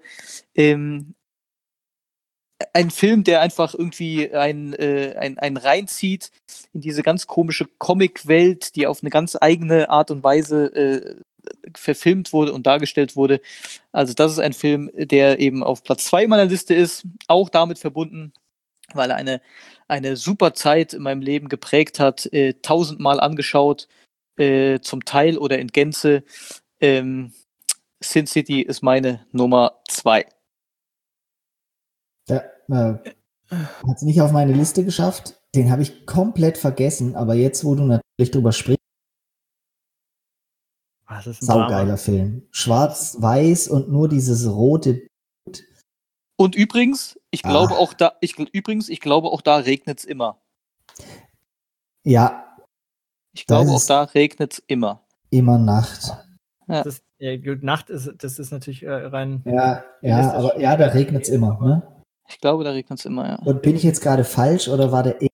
Ein Film, der einfach irgendwie einen reinzieht in diese ganz komische Comic-Welt, die auf eine ganz eigene Art und Weise verfilmt wurde und dargestellt wurde. Also das ist ein Film, der eben auf Platz 2 meiner Liste ist, auch damit verbunden, weil er eine super Zeit in meinem Leben geprägt hat, 1000-mal angeschaut, zum Teil oder in Gänze. Sin City ist meine Nummer 2. Ja, hat es nicht auf meine Liste geschafft. Den habe ich komplett vergessen, aber jetzt, wo du natürlich drüber sprichst, Das ist ein Saugeiler Drama. Film. Schwarz-Weiß und nur dieses rote. Und übrigens, ich glaube auch da regnet es immer. Ja, Ich Da glaube ist auch es- da regnet es immer. immer Nacht. Ja. Das ist, gut, Nacht das ist natürlich rein. Ja, Realistisch. aber ja, da regnet es immer. Ne? Ich glaube, da regnet es immer, ja. Und bin ich jetzt gerade falsch oder war der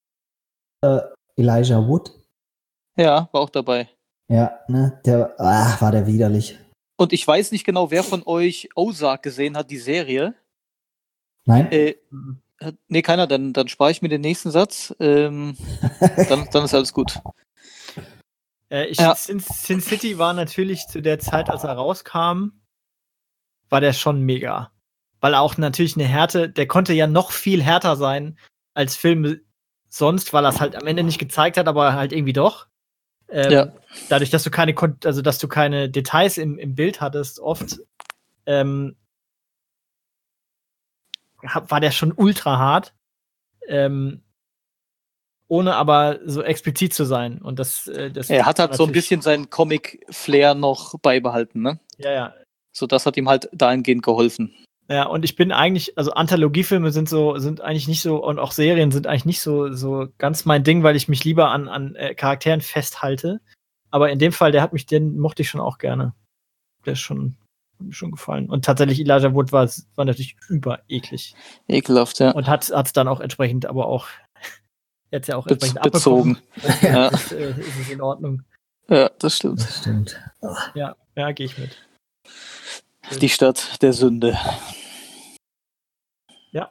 Elijah Wood? Ja, war auch dabei. Ja, ne? War der widerlich. Und ich weiß nicht genau, wer von euch Ozark gesehen hat, die Serie. Nein? Nee, keiner, dann spare ich mir den nächsten Satz. Dann ist alles gut. Ja. Sin City war natürlich zu der Zeit, als er rauskam, war der schon mega. Weil er auch natürlich eine Härte, der konnte ja noch viel härter sein als Filme sonst, weil er es halt am Ende nicht gezeigt hat, aber halt irgendwie doch. Ja. Dadurch, dass du keine Details im Bild hattest, oft war der schon ultra hart. Ohne aber so explizit zu sein. Und das Er hat halt so ein bisschen seinen Comic-Flair noch beibehalten, ne? Ja. So, das hat ihm halt dahingehend geholfen. Ja, und ich bin eigentlich, also Anthologiefilme sind eigentlich nicht so, und auch Serien sind eigentlich nicht so ganz mein Ding, weil ich mich lieber an Charakteren festhalte. Aber in dem Fall, den mochte ich schon auch gerne. Der ist hat mir schon gefallen. Und tatsächlich, Elijah Wood war natürlich über-eklig. Ekelhaft, ja. Und hat's dann auch entsprechend, aber auch, jetzt ja auch entsprechend bezogen. Ja. Ist es in Ordnung. Ja, das stimmt. Das stimmt. Ja, gehe ich mit. Die Stadt der Sünde. Ja.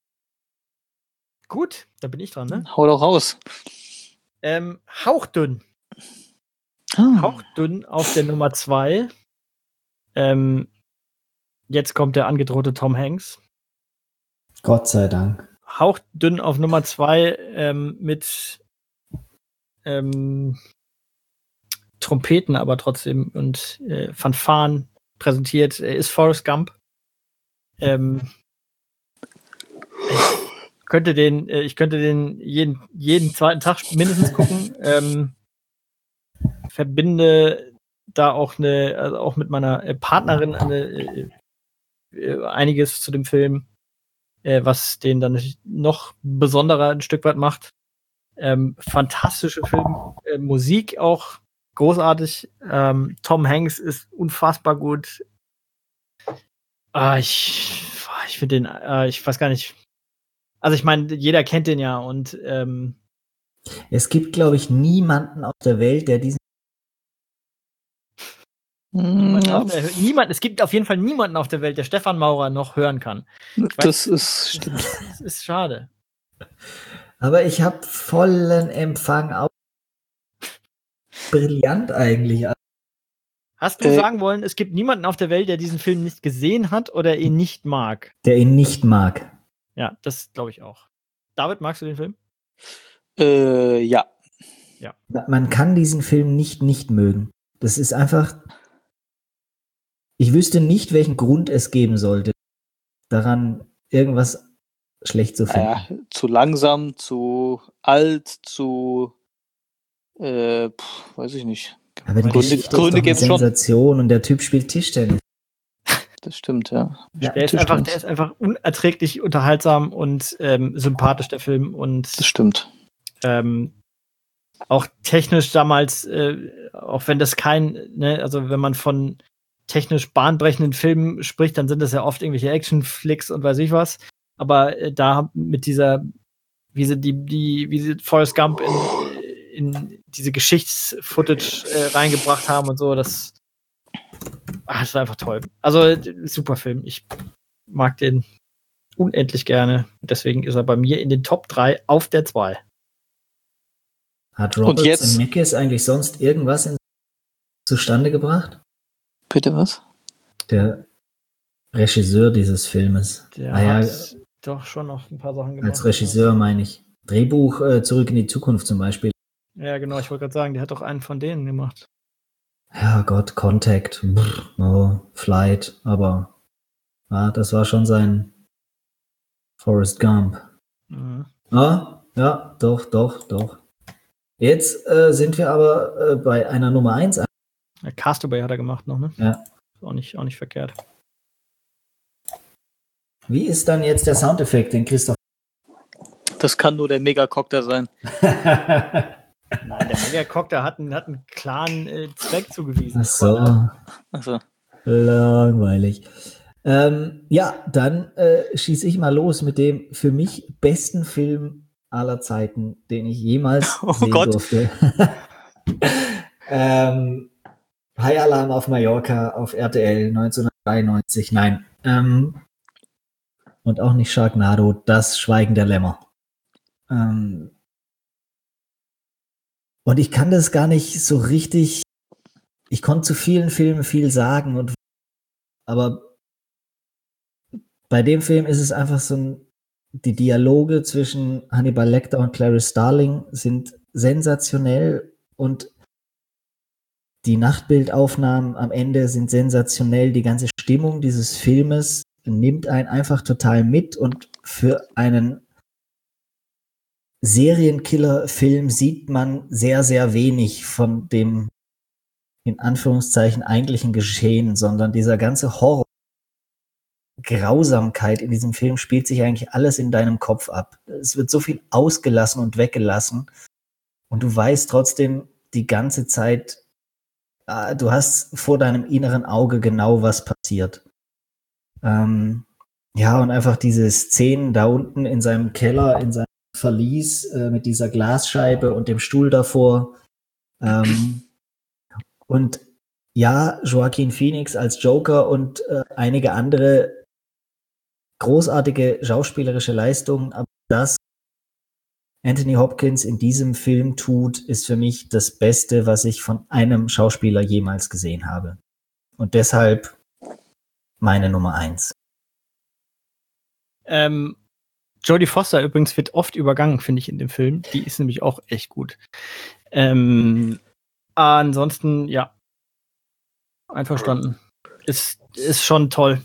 Gut, da bin ich dran, ne? Hau doch raus. Hauchdünn. Hauchdünn auf der Nummer 2. Jetzt kommt der angedrohte Tom Hanks. Gott sei Dank. Hauchdünn auf Nummer 2 mit Trompeten, aber trotzdem und Fanfaren präsentiert ist Forrest Gump. Ich könnte den jeden zweiten Tag mindestens gucken. Verbinde da auch auch mit meiner Partnerin einiges zu dem Film, was den dann noch besonderer ein Stück weit macht. Fantastische Film, Musik auch großartig. Tom Hanks ist unfassbar gut. Ich finde den, ich weiß gar nicht. Also ich meine, jeder kennt den ja und es gibt, glaube ich, niemanden auf der Welt, der diesen es gibt auf jeden Fall niemanden auf der Welt, der Stefan Maurer noch hören kann. Das ist schade. Aber ich habe vollen Empfang auf. Brillant eigentlich. Hast du sagen wollen, es gibt niemanden auf der Welt, der diesen Film nicht gesehen hat oder ihn nicht mag? Der ihn nicht mag. Ja, das glaube ich auch. David, magst du den Film? Ja. Man kann diesen Film nicht mögen. Das ist einfach. Ich wüsste nicht, welchen Grund es geben sollte, daran irgendwas schlecht zu finden. Naja, zu langsam, zu alt, zu weiß ich nicht. Aber die Gründe gibt gibt's schon. Sensation und der Typ spielt Tischtennis. Das stimmt, ja. Der ist einfach unerträglich unterhaltsam und sympathisch, der Film. Und das stimmt. auch technisch damals, auch wenn das also wenn man von technisch bahnbrechenden Filmen spricht, dann sind das ja oft irgendwelche Action-Flicks und weiß ich was. Aber da mit dieser, wie sie Forrest Gump in diese Geschichtsfootage reingebracht haben und so, das war einfach toll. Also super Film. Ich mag den unendlich gerne. Deswegen ist er bei mir in den Top 3 auf der 2. Hat Roberts Zemeckis eigentlich sonst irgendwas zustande gebracht? Bitte was? Der Regisseur dieses Filmes. Der hat doch schon noch ein paar Sachen gemacht. Als Regisseur meine ich. Drehbuch Zurück in die Zukunft zum Beispiel. Ja, genau. Ich wollte gerade sagen, der hat doch einen von denen gemacht. Ja Gott, Contact, Flight, aber das war schon sein Forrest Gump. Mhm. Ja, doch. Jetzt sind wir aber bei einer Nummer 1. Ja, Castaway hat er gemacht noch, ne? Ja. Ist auch nicht verkehrt. Wie ist dann jetzt der Soundeffekt, den Christoph? Das kann nur der Megacocter sein. Nein, der Megacocter hat einen klaren Zweck zugewiesen. Ach so. Also, Langweilig. Ja, dann schieße ich mal los mit dem für mich besten Film aller Zeiten, den ich jemals sehen durfte. High Alarm auf Mallorca auf RTL 1993. Nein. Und auch nicht Sharknado, das Schweigen der Lämmer. Und ich kann das gar nicht so richtig. Ich konnte zu vielen Filmen viel sagen, aber bei dem Film ist es einfach so die Dialoge zwischen Hannibal Lecter und Clarice Starling sind sensationell und die Nachtbildaufnahmen am Ende sind sensationell. Die ganze Stimmung dieses Filmes nimmt einen einfach total mit und für einen Serienkiller-Film sieht man sehr, sehr wenig von dem in Anführungszeichen eigentlichen Geschehen, sondern dieser ganze Horror, Grausamkeit in diesem Film spielt sich eigentlich alles in deinem Kopf ab. Es wird so viel ausgelassen und weggelassen und du weißt trotzdem die ganze Zeit, du hast vor deinem inneren Auge genau, was passiert. Ja, und einfach diese Szenen da unten in seinem Keller, in seinem Verlies mit dieser Glasscheibe und dem Stuhl davor. Und ja, Joaquin Phoenix als Joker und einige andere großartige schauspielerische Leistungen, aber das Anthony Hopkins in diesem Film tut, ist für mich das Beste, was ich von einem Schauspieler jemals gesehen habe. Und deshalb meine Nummer 1. Jodie Foster übrigens wird oft übergangen, finde ich, in dem Film. Die ist nämlich auch echt gut. Ansonsten, ja. Einverstanden. Ist schon toll.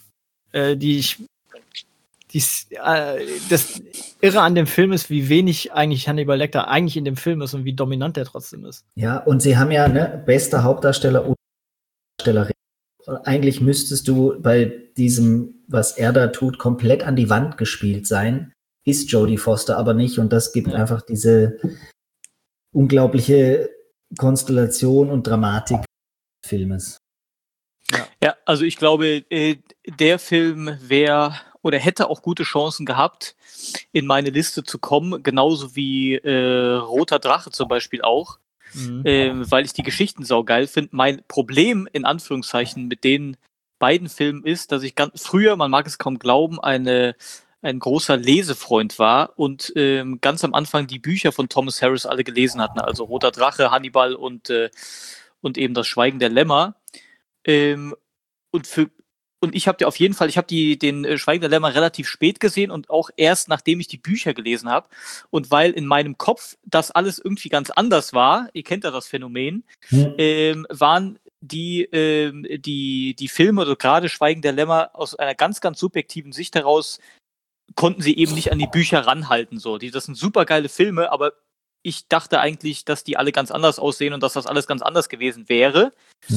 Das Irre an dem Film ist, wie wenig eigentlich Hannibal Lecter eigentlich in dem Film ist und wie dominant der trotzdem ist. Ja, und sie haben ja, bester Hauptdarsteller und Darstellerin. Eigentlich müsstest du bei diesem, was er da tut, komplett an die Wand gespielt sein. Ist Jodie Foster aber nicht und das gibt einfach diese unglaubliche Konstellation und Dramatik des Filmes. Ja, also ich glaube, der Film wäre oder hätte auch gute Chancen gehabt, in meine Liste zu kommen, genauso wie Roter Drache zum Beispiel auch, weil ich die Geschichten saugeil finde. Mein Problem, in Anführungszeichen, mit den beiden Filmen ist, dass ich ganz früher, man mag es kaum glauben, ein großer Lesefreund war und ganz am Anfang die Bücher von Thomas Harris alle gelesen hatten, also Roter Drache, Hannibal und eben das Schweigen der Lämmer. Und ich habe den Schweigen der Lämmer relativ spät gesehen und auch erst nachdem ich die Bücher gelesen habe. Und weil in meinem Kopf das alles irgendwie ganz anders war, ihr kennt ja das Phänomen, waren die Filme, oder gerade Schweigen der Lämmer, aus einer ganz, ganz subjektiven Sicht heraus, konnten sie eben nicht an die Bücher ranhalten. So. Das sind super geile Filme, aber ich dachte eigentlich, dass die alle ganz anders aussehen und dass das alles ganz anders gewesen wäre.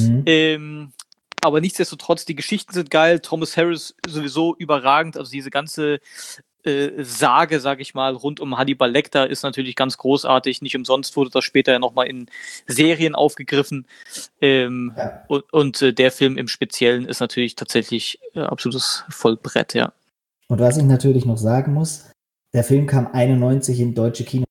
Aber nichtsdestotrotz, die Geschichten sind geil. Thomas Harris sowieso überragend. Also diese ganze Sage, sag ich mal, rund um Hannibal Lecter ist natürlich ganz großartig. Nicht umsonst wurde das später ja nochmal in Serien aufgegriffen. Und der Film im Speziellen ist natürlich tatsächlich absolutes Vollbrett, ja. Und was ich natürlich noch sagen muss, der Film kam 91 in deutsche Kinos.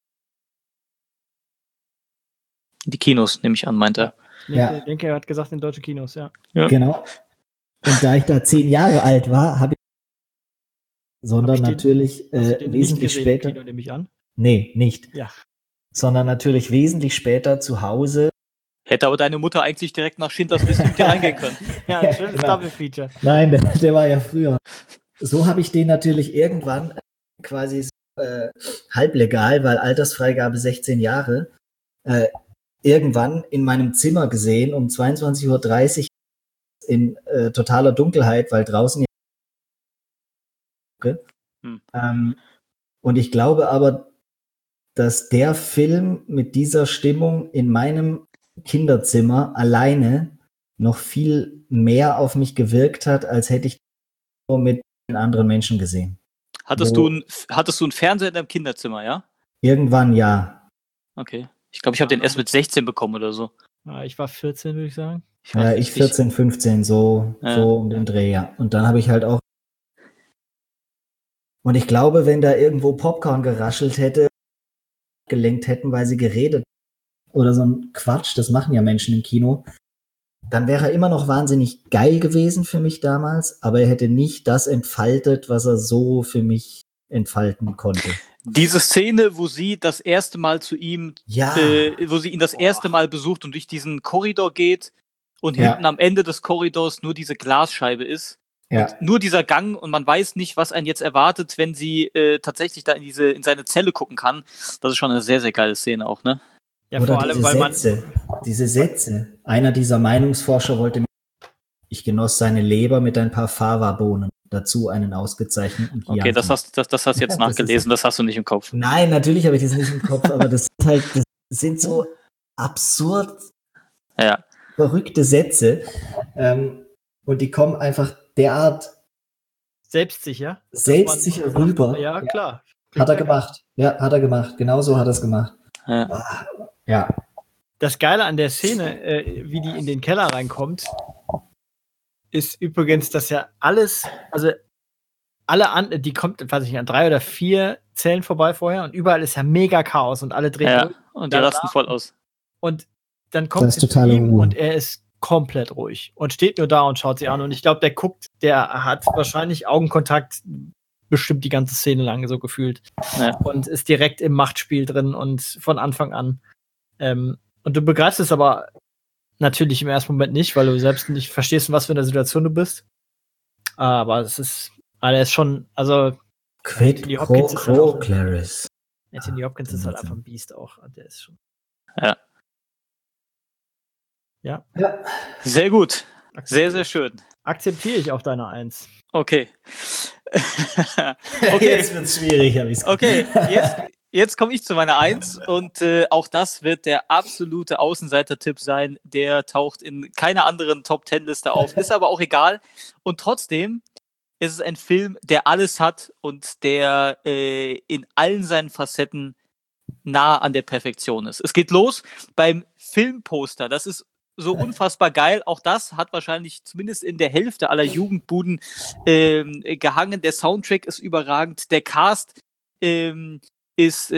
Die Kinos, nehme ich an, meint er. Ich denke, er hat gesagt, in deutsche Kinos, ja. Genau. Und da ich da 10 Jahre alt war, habe ich natürlich wesentlich später. Kino, nehme ich an? Nee, nicht. Ja. Sondern natürlich wesentlich später zu Hause. Hätte aber deine Mutter eigentlich direkt nach Schindlers Liste mit dir reingehen können. Ja, ein schönes Double Feature. Nein, der war ja früher. So habe ich den natürlich irgendwann quasi halblegal, weil Altersfreigabe 16 Jahre, irgendwann in meinem Zimmer gesehen um 22:30 Uhr in totaler Dunkelheit, weil draußen und ich glaube aber, dass der Film mit dieser Stimmung in meinem Kinderzimmer alleine noch viel mehr auf mich gewirkt hat, als hätte ich nur mit anderen Menschen gesehen. Hattest du einen Fernseher in deinem Kinderzimmer, ja? Irgendwann ja. Okay. Ich glaube, ich habe den erst mit 16 bekommen oder so. Ja, ich war 14, würde ich sagen. Ich 14, 15, so um den Dreh, ja. Und dann habe ich halt auch. Und ich glaube, wenn da irgendwo Popcorn geraschelt hätte, gelenkt hätten, weil sie geredet oder so ein Quatsch, das machen ja Menschen im Kino, dann wäre er immer noch wahnsinnig geil gewesen für mich damals, aber er hätte nicht das entfaltet, was er so für mich entfalten konnte. Diese Szene, wo sie das erste Mal zu ihm, wo sie ihn das erste Mal besucht und durch diesen Korridor geht und hinten am Ende des Korridors nur diese Glasscheibe ist. Ja. Und nur dieser Gang und man weiß nicht, was einen jetzt erwartet, wenn sie tatsächlich da in seine Zelle gucken kann. Das ist schon eine sehr, sehr geile Szene auch, ne? Ja, oder vor allem, weil diese Sätze. Einer dieser Meinungsforscher wollte, ich genoss seine Leber mit ein paar Fava-Bohnen. Dazu einen ausgezeichneten Chianti. Okay, das hast du jetzt nachgelesen, das hast du nicht im Kopf. Nein, natürlich habe ich das nicht im Kopf, aber das sind so absurd verrückte Sätze. Und die kommen einfach derart selbstsicher rüber. Ja, klar. Hat er gemacht. Ja, hat er gemacht. Genau so hat er es gemacht. Ja. Das Geile an der Szene, wie die in den Keller reinkommt, ist übrigens, dass ja alles, also die kommt, weiß ich nicht, an 3 oder 4 Zellen vorbei vorher und überall ist ja mega Chaos und alle drehen durch. Und die rasten voll aus. Und dann kommt sie zu ihm und er ist komplett ruhig und steht nur da und schaut sie an und ich glaube, der hat wahrscheinlich Augenkontakt bestimmt die ganze Szene lang so gefühlt und ist direkt im Machtspiel drin und von Anfang an. Und du begreifst es aber natürlich im ersten Moment nicht, weil du selbst nicht verstehst, in was für einer Situation du bist. Aber es ist, er ist schon, also Anthony Hopkins ist halt einfach ein Biest auch. Der ist schon. Ja. Sehr gut. Sehr, sehr schön. Akzeptiere ich auf deine 1. Okay. Jetzt wird's schwierig, habe ich gesagt. Okay, jetzt komme ich zu meiner 1 und auch das wird der absolute Außenseiter-Tipp sein. Der taucht in keiner anderen Top-10-Liste auf, ist aber auch egal. Und trotzdem ist es ein Film, der alles hat und der in allen seinen Facetten nah an der Perfektion ist. Es geht los beim Filmposter. Das ist so unfassbar geil. Auch das hat wahrscheinlich zumindest in der Hälfte aller Jugendbuden gehangen. Der Soundtrack ist überragend. Der Cast ist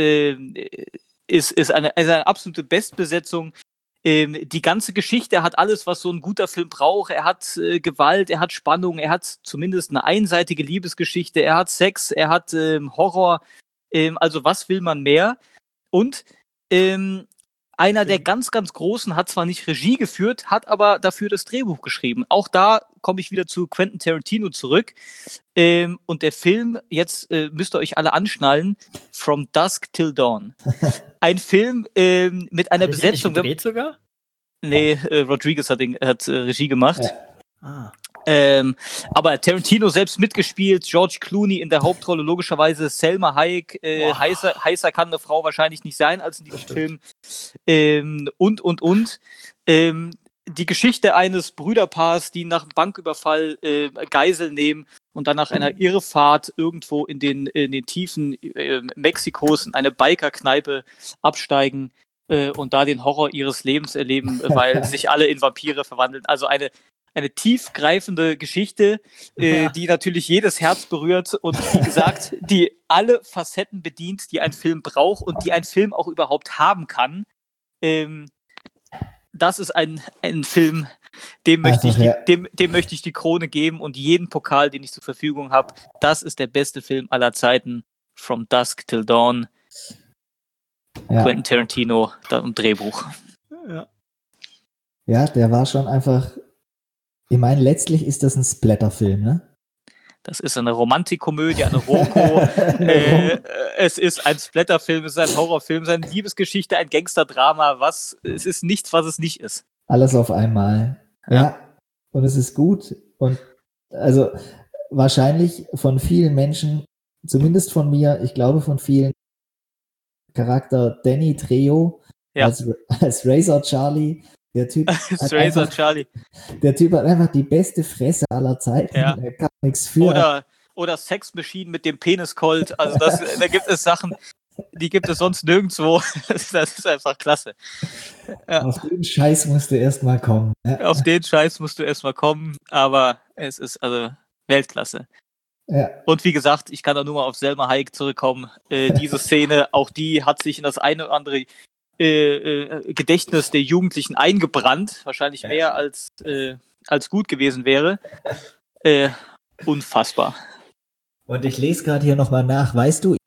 eine absolute Bestbesetzung. Die ganze Geschichte hat alles, was so ein guter Film braucht. Er hat Gewalt, er hat Spannung, er hat zumindest eine einseitige Liebesgeschichte, er hat Sex, er hat Horror. Also was will man mehr? Und einer der ganz, ganz Großen hat zwar nicht Regie geführt, hat aber dafür das Drehbuch geschrieben. Auch da komme ich wieder zu Quentin Tarantino zurück. Und der Film, jetzt müsst ihr euch alle anschnallen, From Dusk Till Dawn. Ein Film mit einer Besetzung. Nicht gedreht sogar? Nee, Rodriguez hat Regie gemacht. Ja. Aber Tarantino selbst mitgespielt, George Clooney in der Hauptrolle, logischerweise Selma Hayek, heißer kann eine Frau wahrscheinlich nicht sein als in diesem Film. Und. Die Geschichte eines Brüderpaars, die nach einem Banküberfall Geisel nehmen und dann nach einer Irrfahrt irgendwo in den Tiefen Mexikos in eine Bikerkneipe absteigen und da den Horror ihres Lebens erleben, weil sich alle in Vampire verwandeln. Also eine tiefgreifende Geschichte, die natürlich jedes Herz berührt und wie gesagt, die alle Facetten bedient, die ein Film braucht und die ein Film auch überhaupt haben kann. Das ist ein Film, dem möchte ich die Krone geben und jeden Pokal, den ich zur Verfügung habe. Das ist der beste Film aller Zeiten. From Dusk Till Dawn. Ja. Quentin Tarantino, ein Drehbuch. Ja, der war schon einfach. Ich meine, letztlich ist das ein Splatterfilm, ne? Das ist eine Romantikkomödie, eine Roko. Es ist ein Splatterfilm, es ist ein Horrorfilm, es ist eine Liebesgeschichte, ein Gangsterdrama. Es ist nichts, was es nicht ist. Alles auf einmal. Ja. Und es ist gut. Und also wahrscheinlich von vielen Menschen, zumindest von mir, ich glaube von vielen, Charakter Danny Trejo Ja. Als Razor Charlie. Der Typ, Charlie. Der Typ hat einfach die beste Fresse aller Zeiten. Ja. Er kann nichts für. Oder Sex Machine mit dem Penis-Colt. Also da gibt es Sachen, die gibt es sonst nirgendwo. Das ist einfach klasse. Ja. Auf den Scheiß musst du erstmal kommen. Ja. Auf den Scheiß musst du erstmal kommen, aber es ist also Weltklasse. Ja. Und wie gesagt, ich kann da nur mal auf Selma Hayek zurückkommen. Diese Szene, auch die hat sich in das eine oder andere Gedächtnis der Jugendlichen eingebrannt. Wahrscheinlich mehr als gut gewesen wäre. Unfassbar. Und ich lese gerade hier nochmal nach. Weißt du?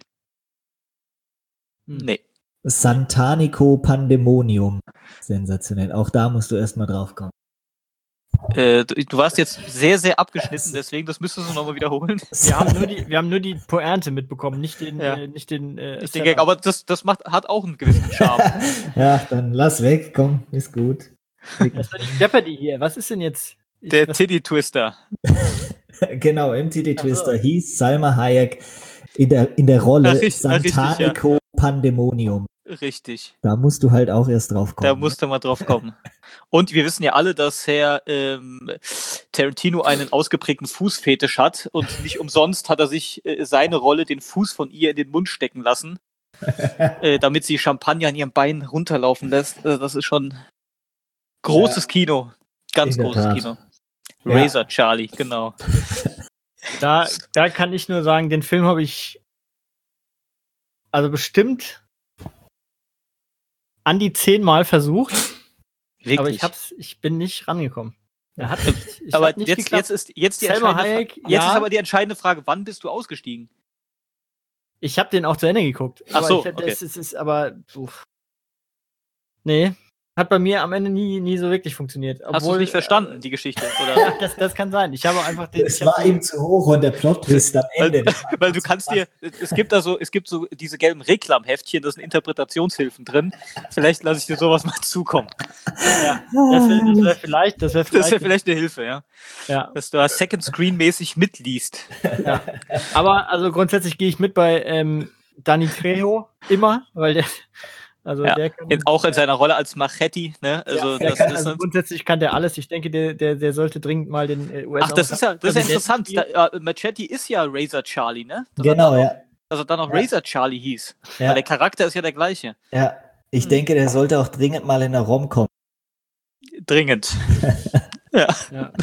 Nee. Santanico Pandemonium. Sensationell. Auch da musst du erstmal drauf kommen. Du warst jetzt sehr, sehr abgeschnitten, deswegen, das müsstest du nochmal wiederholen. Wir haben nur die Pointe mitbekommen, nicht den Gag, aber das hat auch einen gewissen Charme. Ja, dann lass weg, komm, ist gut. Das war die Jeopardy hier. Was ist denn jetzt? Der Titty Twister. Genau, im Titty Twister hieß Salma Hayek in der Rolle Santanico Pandemonium. Richtig. Da musst du halt auch erst drauf kommen. Da musst du mal drauf kommen. Und wir wissen ja alle, dass Herr Tarantino einen ausgeprägten Fußfetisch hat und nicht umsonst hat er sich seine Rolle, den Fuß von ihr in den Mund stecken lassen, damit sie Champagner an ihrem Bein runterlaufen lässt. Das ist schon großes Kino. Ganz großes Kino. Razor Charlie, genau. Da kann ich nur sagen, den Film habe ich also bestimmt an die 10 Mal versucht. Wirklich? Aber ich bin nicht rangekommen. Aber jetzt ist die entscheidende Frage, wann bist du ausgestiegen? Ich habe den auch zu Ende geguckt. Ach so, nee, hat bei mir am Ende nie so wirklich funktioniert. Hast du es nicht verstanden, die Geschichte? Oder? Ja, das kann sein. Ich habe einfach Es war ihm zu hoch und der Plot-Twist am Ende. Weil du kannst es gibt so diese gelben Reklamheftchen, da sind Interpretationshilfen drin. Vielleicht lasse ich dir sowas mal zukommen. Ja, das wäre vielleicht eine Hilfe, ja. Dass du da Second Screen-mäßig mitliest. Ja. Aber also grundsätzlich gehe ich mit bei Danny Trejo immer, weil der der kann, auch in seiner Rolle als Machetti, ne? Also, grundsätzlich kann der alles. Ich denke, der sollte dringend mal den US. Ach, das ist ja interessant. Machetti ist ja Razor Charlie, ne? Genau, ja. Dass er dann auch Razor Charlie hieß. Ja. Weil der Charakter ist ja der gleiche. Ja, ich denke, der sollte auch dringend mal in der Rom kommen. Dringend. Ja.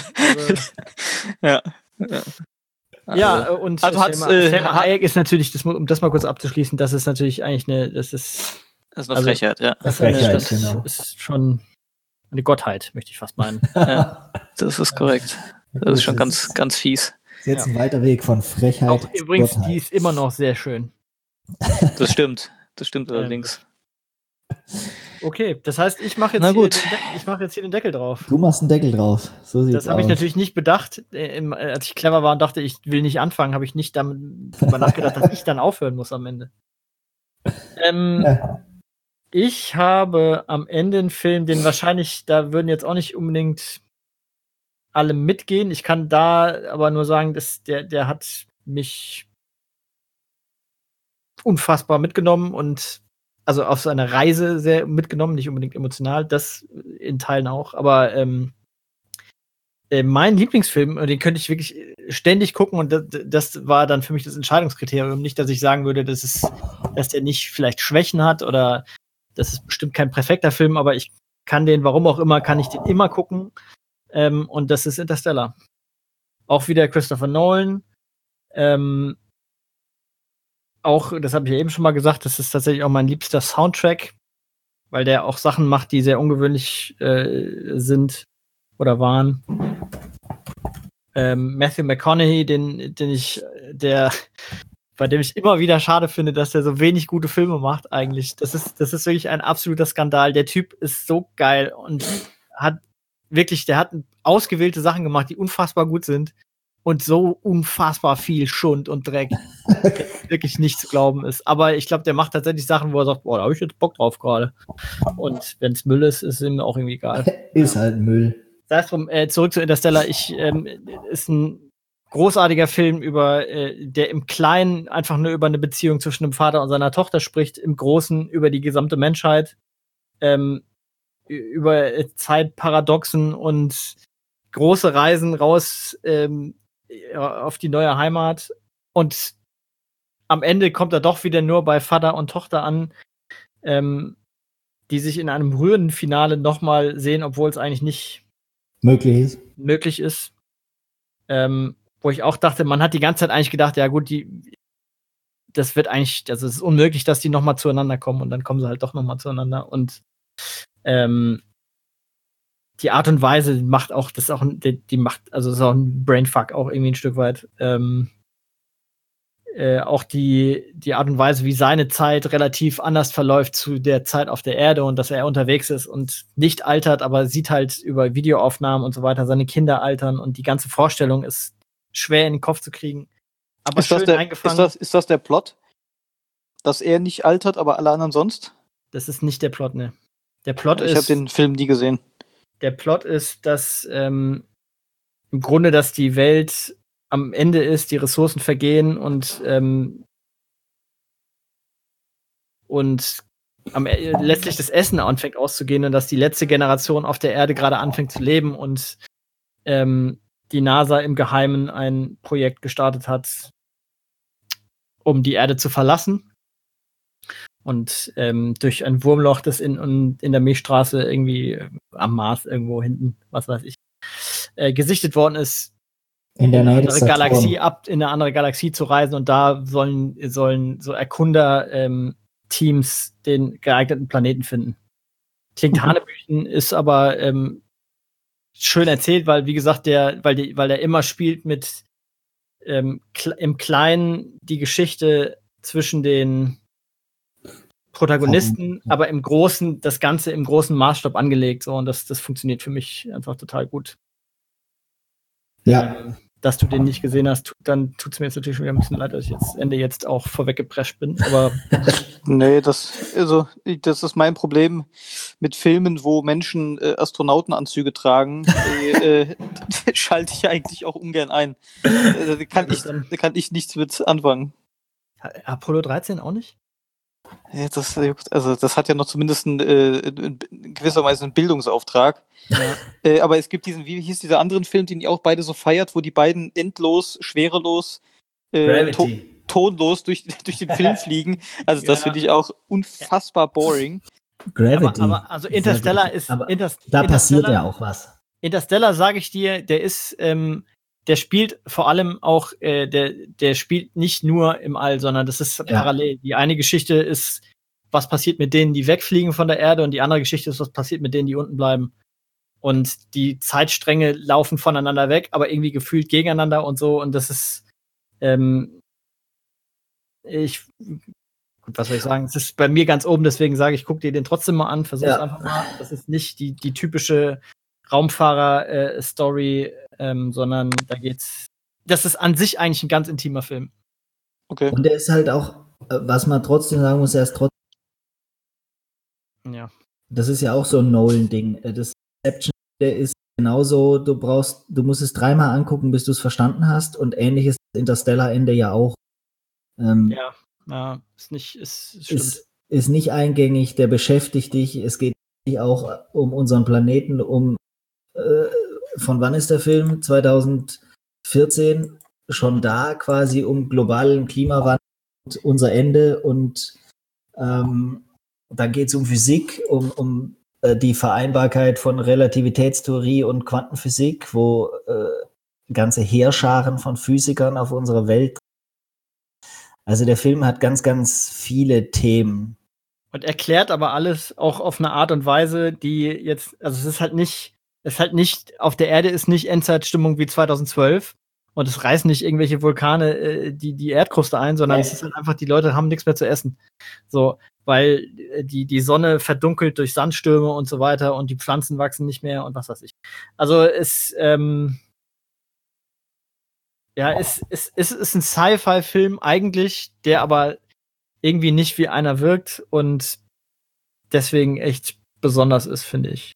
Ja, und Selma Hayek ist natürlich, um das mal kurz abzuschließen, das ist natürlich eigentlich das ist eine Frechheit, ja. Das ist schon eine Gottheit, möchte ich fast meinen. Ja, das ist korrekt. Das ist schon ganz, ganz fies. Ist jetzt ein weiter Weg von Frechheit. Auch übrigens, Gottheit. Die ist immer noch sehr schön. Das stimmt allerdings. Okay, das heißt, ich mache jetzt hier den Deckel drauf. Du machst einen Deckel drauf. So sieht's aus. Das habe ich natürlich nicht bedacht. Als ich clever war und dachte, ich will nicht anfangen, habe ich nicht darüber nachgedacht, dass ich dann aufhören muss am Ende. Ich habe am Ende einen Film, den wahrscheinlich, da würden jetzt auch nicht unbedingt alle mitgehen. Ich kann da aber nur sagen, dass der hat mich unfassbar mitgenommen und also auf seine Reise sehr mitgenommen, nicht unbedingt emotional, das in Teilen auch, aber mein Lieblingsfilm, den könnte ich wirklich ständig gucken und das war dann für mich das Entscheidungskriterium. Nicht, dass ich sagen würde, dass der nicht vielleicht Schwächen hat oder das ist bestimmt kein perfekter Film, aber ich kann den, warum auch immer, kann ich den immer gucken. Und das ist Interstellar. Auch wieder Christopher Nolan. Auch, das habe ich ja eben schon mal gesagt, das ist tatsächlich auch mein liebster Soundtrack, weil der auch Sachen macht, die sehr ungewöhnlich sind oder waren. Matthew McConaughey, bei dem ich immer wieder schade finde, dass der so wenig gute Filme macht eigentlich. Das ist wirklich ein absoluter Skandal. Der Typ ist so geil und der hat ausgewählte Sachen gemacht, die unfassbar gut sind und so unfassbar viel Schund und Dreck. Wirklich nicht zu glauben ist. Aber ich glaube, der macht tatsächlich Sachen, wo er sagt, boah, da habe ich jetzt Bock drauf gerade. Und wenn es Müll ist ihm auch irgendwie egal. Ist halt Müll. Sei es drum, zurück zu Interstellar. Ist ein großartiger Film der im Kleinen einfach nur über eine Beziehung zwischen einem Vater und seiner Tochter spricht, im Großen über die gesamte Menschheit. über Zeitparadoxen und große Reisen raus auf die neue Heimat. Und am Ende kommt er doch wieder nur bei Vater und Tochter an, die sich in einem rührenden Finale nochmal sehen, obwohl es eigentlich nicht möglich ist. Wo ich auch dachte, man hat die ganze Zeit eigentlich gedacht, ja gut, das wird eigentlich, also es ist unmöglich, dass die nochmal zueinander kommen und dann kommen sie halt doch nochmal zueinander und die Art und Weise macht auch, das ist auch die macht, also das ist auch ein Brainfuck auch irgendwie ein Stück weit. Auch die Art und Weise, wie seine Zeit relativ anders verläuft zu der Zeit auf der Erde und dass er unterwegs ist und nicht altert, aber sieht halt über Videoaufnahmen und so weiter seine Kinder altern und die ganze Vorstellung ist schwer in den Kopf zu kriegen. Aber schön eingefangen. Ist das der Plot? Dass er nicht altert, aber alle anderen sonst? Das ist nicht der Plot, ne. Der Plot Ich habe den Film nie gesehen. Der Plot ist, dass im Grunde, dass die Welt am Ende ist, die Ressourcen vergehen und letztlich das Essen anfängt auszugehen und dass die letzte Generation auf der Erde gerade anfängt zu leben und die NASA im Geheimen ein Projekt gestartet hat, um die Erde zu verlassen. Und durch ein Wurmloch, das in der Milchstraße irgendwie am Mars irgendwo hinten, was weiß ich, gesichtet worden ist, in eine andere Galaxie zu reisen und da sollen so Erkunder-Teams den geeigneten Planeten finden. Klingt Hanebüchen, ist aber schön erzählt, weil, wie gesagt, weil der immer spielt mit im Kleinen die Geschichte zwischen den Protagonisten, aber im Großen, das Ganze im großen Maßstab angelegt, so, und das funktioniert für mich einfach total gut. Ja. Dass du den nicht gesehen hast, dann tut es mir jetzt natürlich schon wieder ein bisschen leid, dass ich jetzt auch vorweggeprescht bin, aber nee, das ist mein Problem mit Filmen, wo Menschen Astronautenanzüge tragen, schalte ich eigentlich auch ungern ein. Da kann ich nichts mit anfangen. Apollo 13 auch nicht? Ja, das hat ja noch zumindest in gewisserweise einen Bildungsauftrag. Ja. Aber es gibt wie hieß dieser anderen Film, den ihr auch beide so feiert, wo die beiden endlos, schwerelos, tonlos durch den Film fliegen. Also das finde ich auch unfassbar boring. Gravity. Aber also Interstellar ist... da passiert ja auch was. Interstellar, sage ich dir, der ist... der spielt vor allem auch, der spielt nicht nur im All, sondern das ist parallel. Die eine Geschichte ist, was passiert mit denen, die wegfliegen von der Erde, und die andere Geschichte ist, was passiert mit denen, die unten bleiben. Und die Zeitstränge laufen voneinander weg, aber irgendwie gefühlt gegeneinander und so. Und das ist, was soll ich sagen? Es ist bei mir ganz oben, deswegen sage ich, guck dir den trotzdem mal an, versuch's einfach mal. Das ist nicht die typische Raumfahrer-Story, sondern das ist an sich eigentlich ein ganz intimer Film. Okay. Und der ist halt auch, was man trotzdem sagen muss, das ist ja auch so ein Nolan-Ding. Das Inception, der ist genauso, du musst es dreimal angucken, bis du es verstanden hast, und ähnlich ist das Interstellar-Ende ja auch. Stimmt. Ist nicht eingängig, der beschäftigt dich, es geht auch um unseren Planeten, von wann ist der Film? 2014, schon da quasi um globalen Klimawandel und unser Ende, und dann geht es um Physik, um die Vereinbarkeit von Relativitätstheorie und Quantenphysik, wo ganze Heerscharen von Physikern auf unserer Welt. Also der Film hat ganz, ganz viele Themen. Und erklärt aber alles auch auf eine Art und Weise, die jetzt, also es ist halt nicht, auf der Erde ist nicht Endzeitstimmung wie 2012 und es reißen nicht irgendwelche Vulkane die Erdkruste ein, sondern es ist halt einfach, die Leute haben nichts mehr zu essen. So, weil die Sonne verdunkelt durch Sandstürme und so weiter und die Pflanzen wachsen nicht mehr und was weiß ich. Also es ist ein Sci-Fi-Film eigentlich, der aber irgendwie nicht wie einer wirkt und deswegen echt besonders ist, finde ich.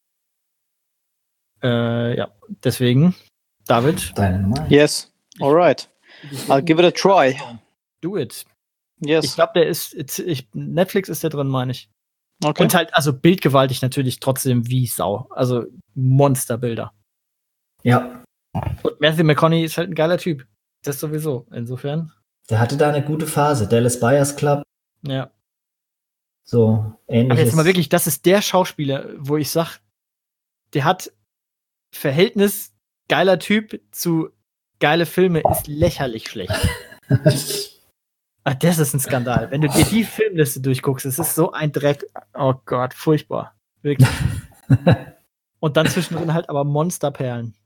Deswegen, David. Deine Nummer? Yes, alright. I'll give it a try. Do it. Yes. Ich glaube, Netflix ist da drin, meine ich. Okay. Und halt, also bildgewaltig natürlich trotzdem wie Sau. Also Monsterbilder. Ja. Und Matthew McConaughey ist halt ein geiler Typ. Das sowieso. Insofern. Der hatte da eine gute Phase. Dallas Buyers Club, Ja. so ähnliches. Aber jetzt mal wirklich, das ist der Schauspieler, wo ich sag, der hat Verhältnis geiler Typ zu geile Filme ist lächerlich schlecht. Ach, das ist ein Skandal. Wenn du dir die Filmliste durchguckst, es ist so ein Dreck. Oh Gott, furchtbar. Wirklich. Und dann zwischendrin halt aber Monsterperlen.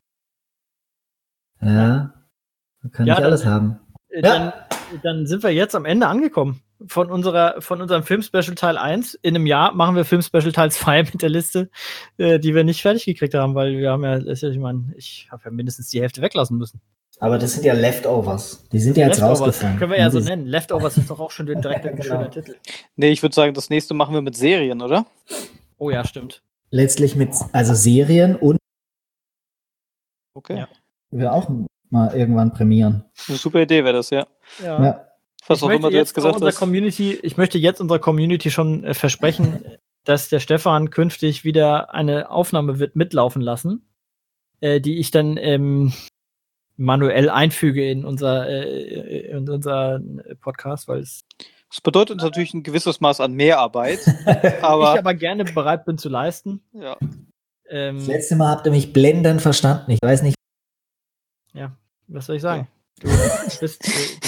Ja, man kann Ja, nicht alles haben. Dann sind wir jetzt am Ende angekommen von unserem Filmspecial Teil 1. In einem Jahr machen wir Filmspecial Teil 2 mit der Liste, die wir nicht fertig gekriegt haben, weil wir haben ja, ich habe ja mindestens die Hälfte weglassen müssen. Aber das sind ja Leftovers. Die sind ja jetzt Leftovers, rausgefallen. können wir ja so nennen. Leftovers ist doch auch schon direkt ein schöner Titel. Nee, ich würde sagen, das nächste machen wir mit Serien, oder? Oh ja, stimmt. Letztlich mit, also Serien und Okay. Ja. wir auch mal irgendwann prämieren. Eine super Idee wäre das, ja. Ja. Was auch immer du jetzt gesagt hast. Ich möchte jetzt unserer Community schon versprechen, dass der Stefan künftig wieder eine Aufnahme wird mitlaufen lassen, die ich dann manuell einfüge in unser Podcast, weil es Das bedeutet uns natürlich ein gewisses Maß an Mehrarbeit, aber, ich aber gerne bereit bin zu leisten. ja. Das letzte Mal habt ihr mich blendend verstanden. Ich weiß nicht. Ja, was soll ich sagen? Du wirst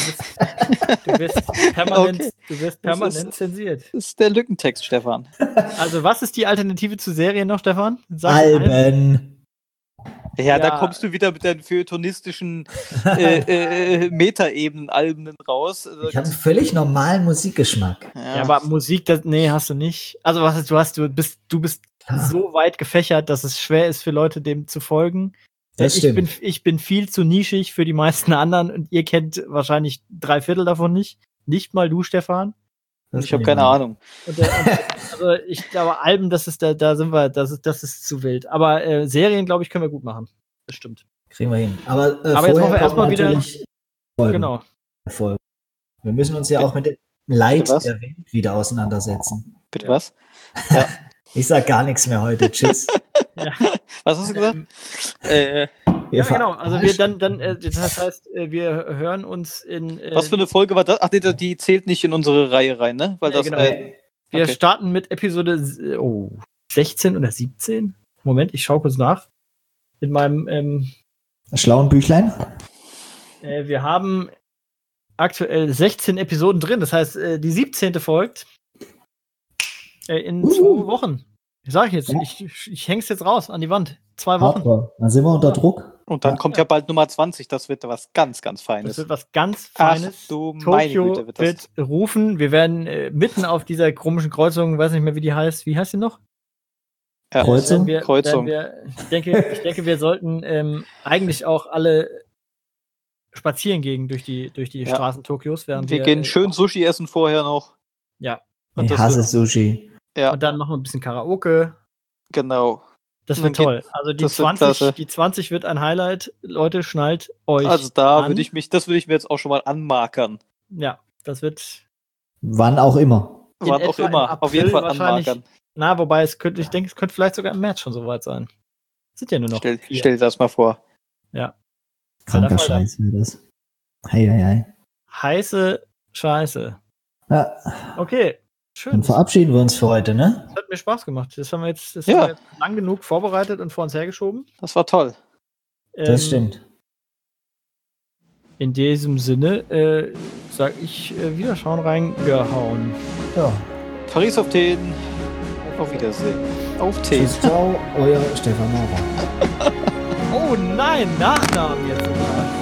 permanent, Okay. du wirst permanent zensiert. Das ist der Lückentext, Stefan. Also, was ist die Alternative zu Serien noch, Stefan? Sag eins. Alben. Ja, da Ja. kommst du wieder mit deinen feuilletonistischen Metaebenen-Alben raus. Also, Ich habe einen völlig normalen Musikgeschmack. Ja, aber Musik, nee, hast du nicht. Also, du bist so weit gefächert, dass es schwer ist für Leute, dem zu folgen. Das stimmt. Ich bin viel zu nischig für die meisten anderen und ihr kennt wahrscheinlich 3/4 davon nicht. Nicht mal du, Stefan. ich habe keine Ahnung. Also ich glaube, Alben, das ist das ist zu wild. Aber Serien, glaube ich, können wir gut machen. Das stimmt. Kriegen wir hin. Aber jetzt vorher machen wir erstmal kommen wieder- natürlich Folgen. Genau. Folgen. Wir müssen uns ja auch mit dem Leid Bitte was? der Welt wieder auseinandersetzen. Bitte Ja. was? Ich sag gar nichts mehr heute. Tschüss. Ja, Was hast du gesagt? ja genau. Also wir das heißt, wir hören uns in. Was für eine Folge war das? Ach, nee, die zählt nicht in unsere Reihe rein, ne? Weil Ja, das, genau. okay. Wir starten mit Episode 16 oder 17. Moment, ich schaue kurz nach. In meinem Schlauen Büchlein. wir haben aktuell 16 Episoden drin. Das heißt, die 17. folgt in 2 Wochen. Sag ich jetzt. Ja. Ich häng's jetzt raus an die Wand. 2 Wochen. Hardcore. Dann sind wir unter Druck. Und dann kommt ja bald Nummer 20. Das wird was ganz, ganz Das Feines. wird was ganz Ach Feines. du meine Tokio Güte, wird das. wird rufen. Wir werden mitten auf dieser komischen Kreuzung, weiß nicht mehr, wie die heißt. Wie heißt die noch? Ja. Kreuzung? Kreuzung. Ich denke, wir sollten eigentlich auch alle spazieren gehen durch die Ja. Straßen Tokios, während Wir gehen schön Sushi essen vorher noch. Ja. Und Ich das hasse wird, Sushi. ja, Und dann machen wir ein bisschen Karaoke. genau. Das Und wird dann toll. Also das wird klasse. die 20 wird ein Highlight. Leute, schnallt euch Also da an. würde ich mir jetzt auch schon mal anmarkern. Ja, das wird. Wann auch immer. In Wann auch etwa im immer. Auf jeden April Fall wahrscheinlich. anmarkern. Na, wobei ich denke, es könnte vielleicht sogar im März schon soweit sein. Sind ja nur noch. Stell 4. dir das mal vor. Ja. Kranker Alter Falter. Scheiß wäre das. Hei. Heiße Scheiße. Ja, Okay, schön. dann verabschieden wir uns für heute, ne? Das hat mir Spaß gemacht. Das haben wir jetzt, Ja. haben wir jetzt lang genug vorbereitet und vor uns hergeschoben. Das war toll. Das stimmt. In diesem Sinne sag ich wieder schauen reingehauen. Ja. Paris auf den. Auf Wiedersehen. Auf den. Tschüss, ciao, euer Stefan Maurer. Oh nein, Nachnamen jetzt sogar.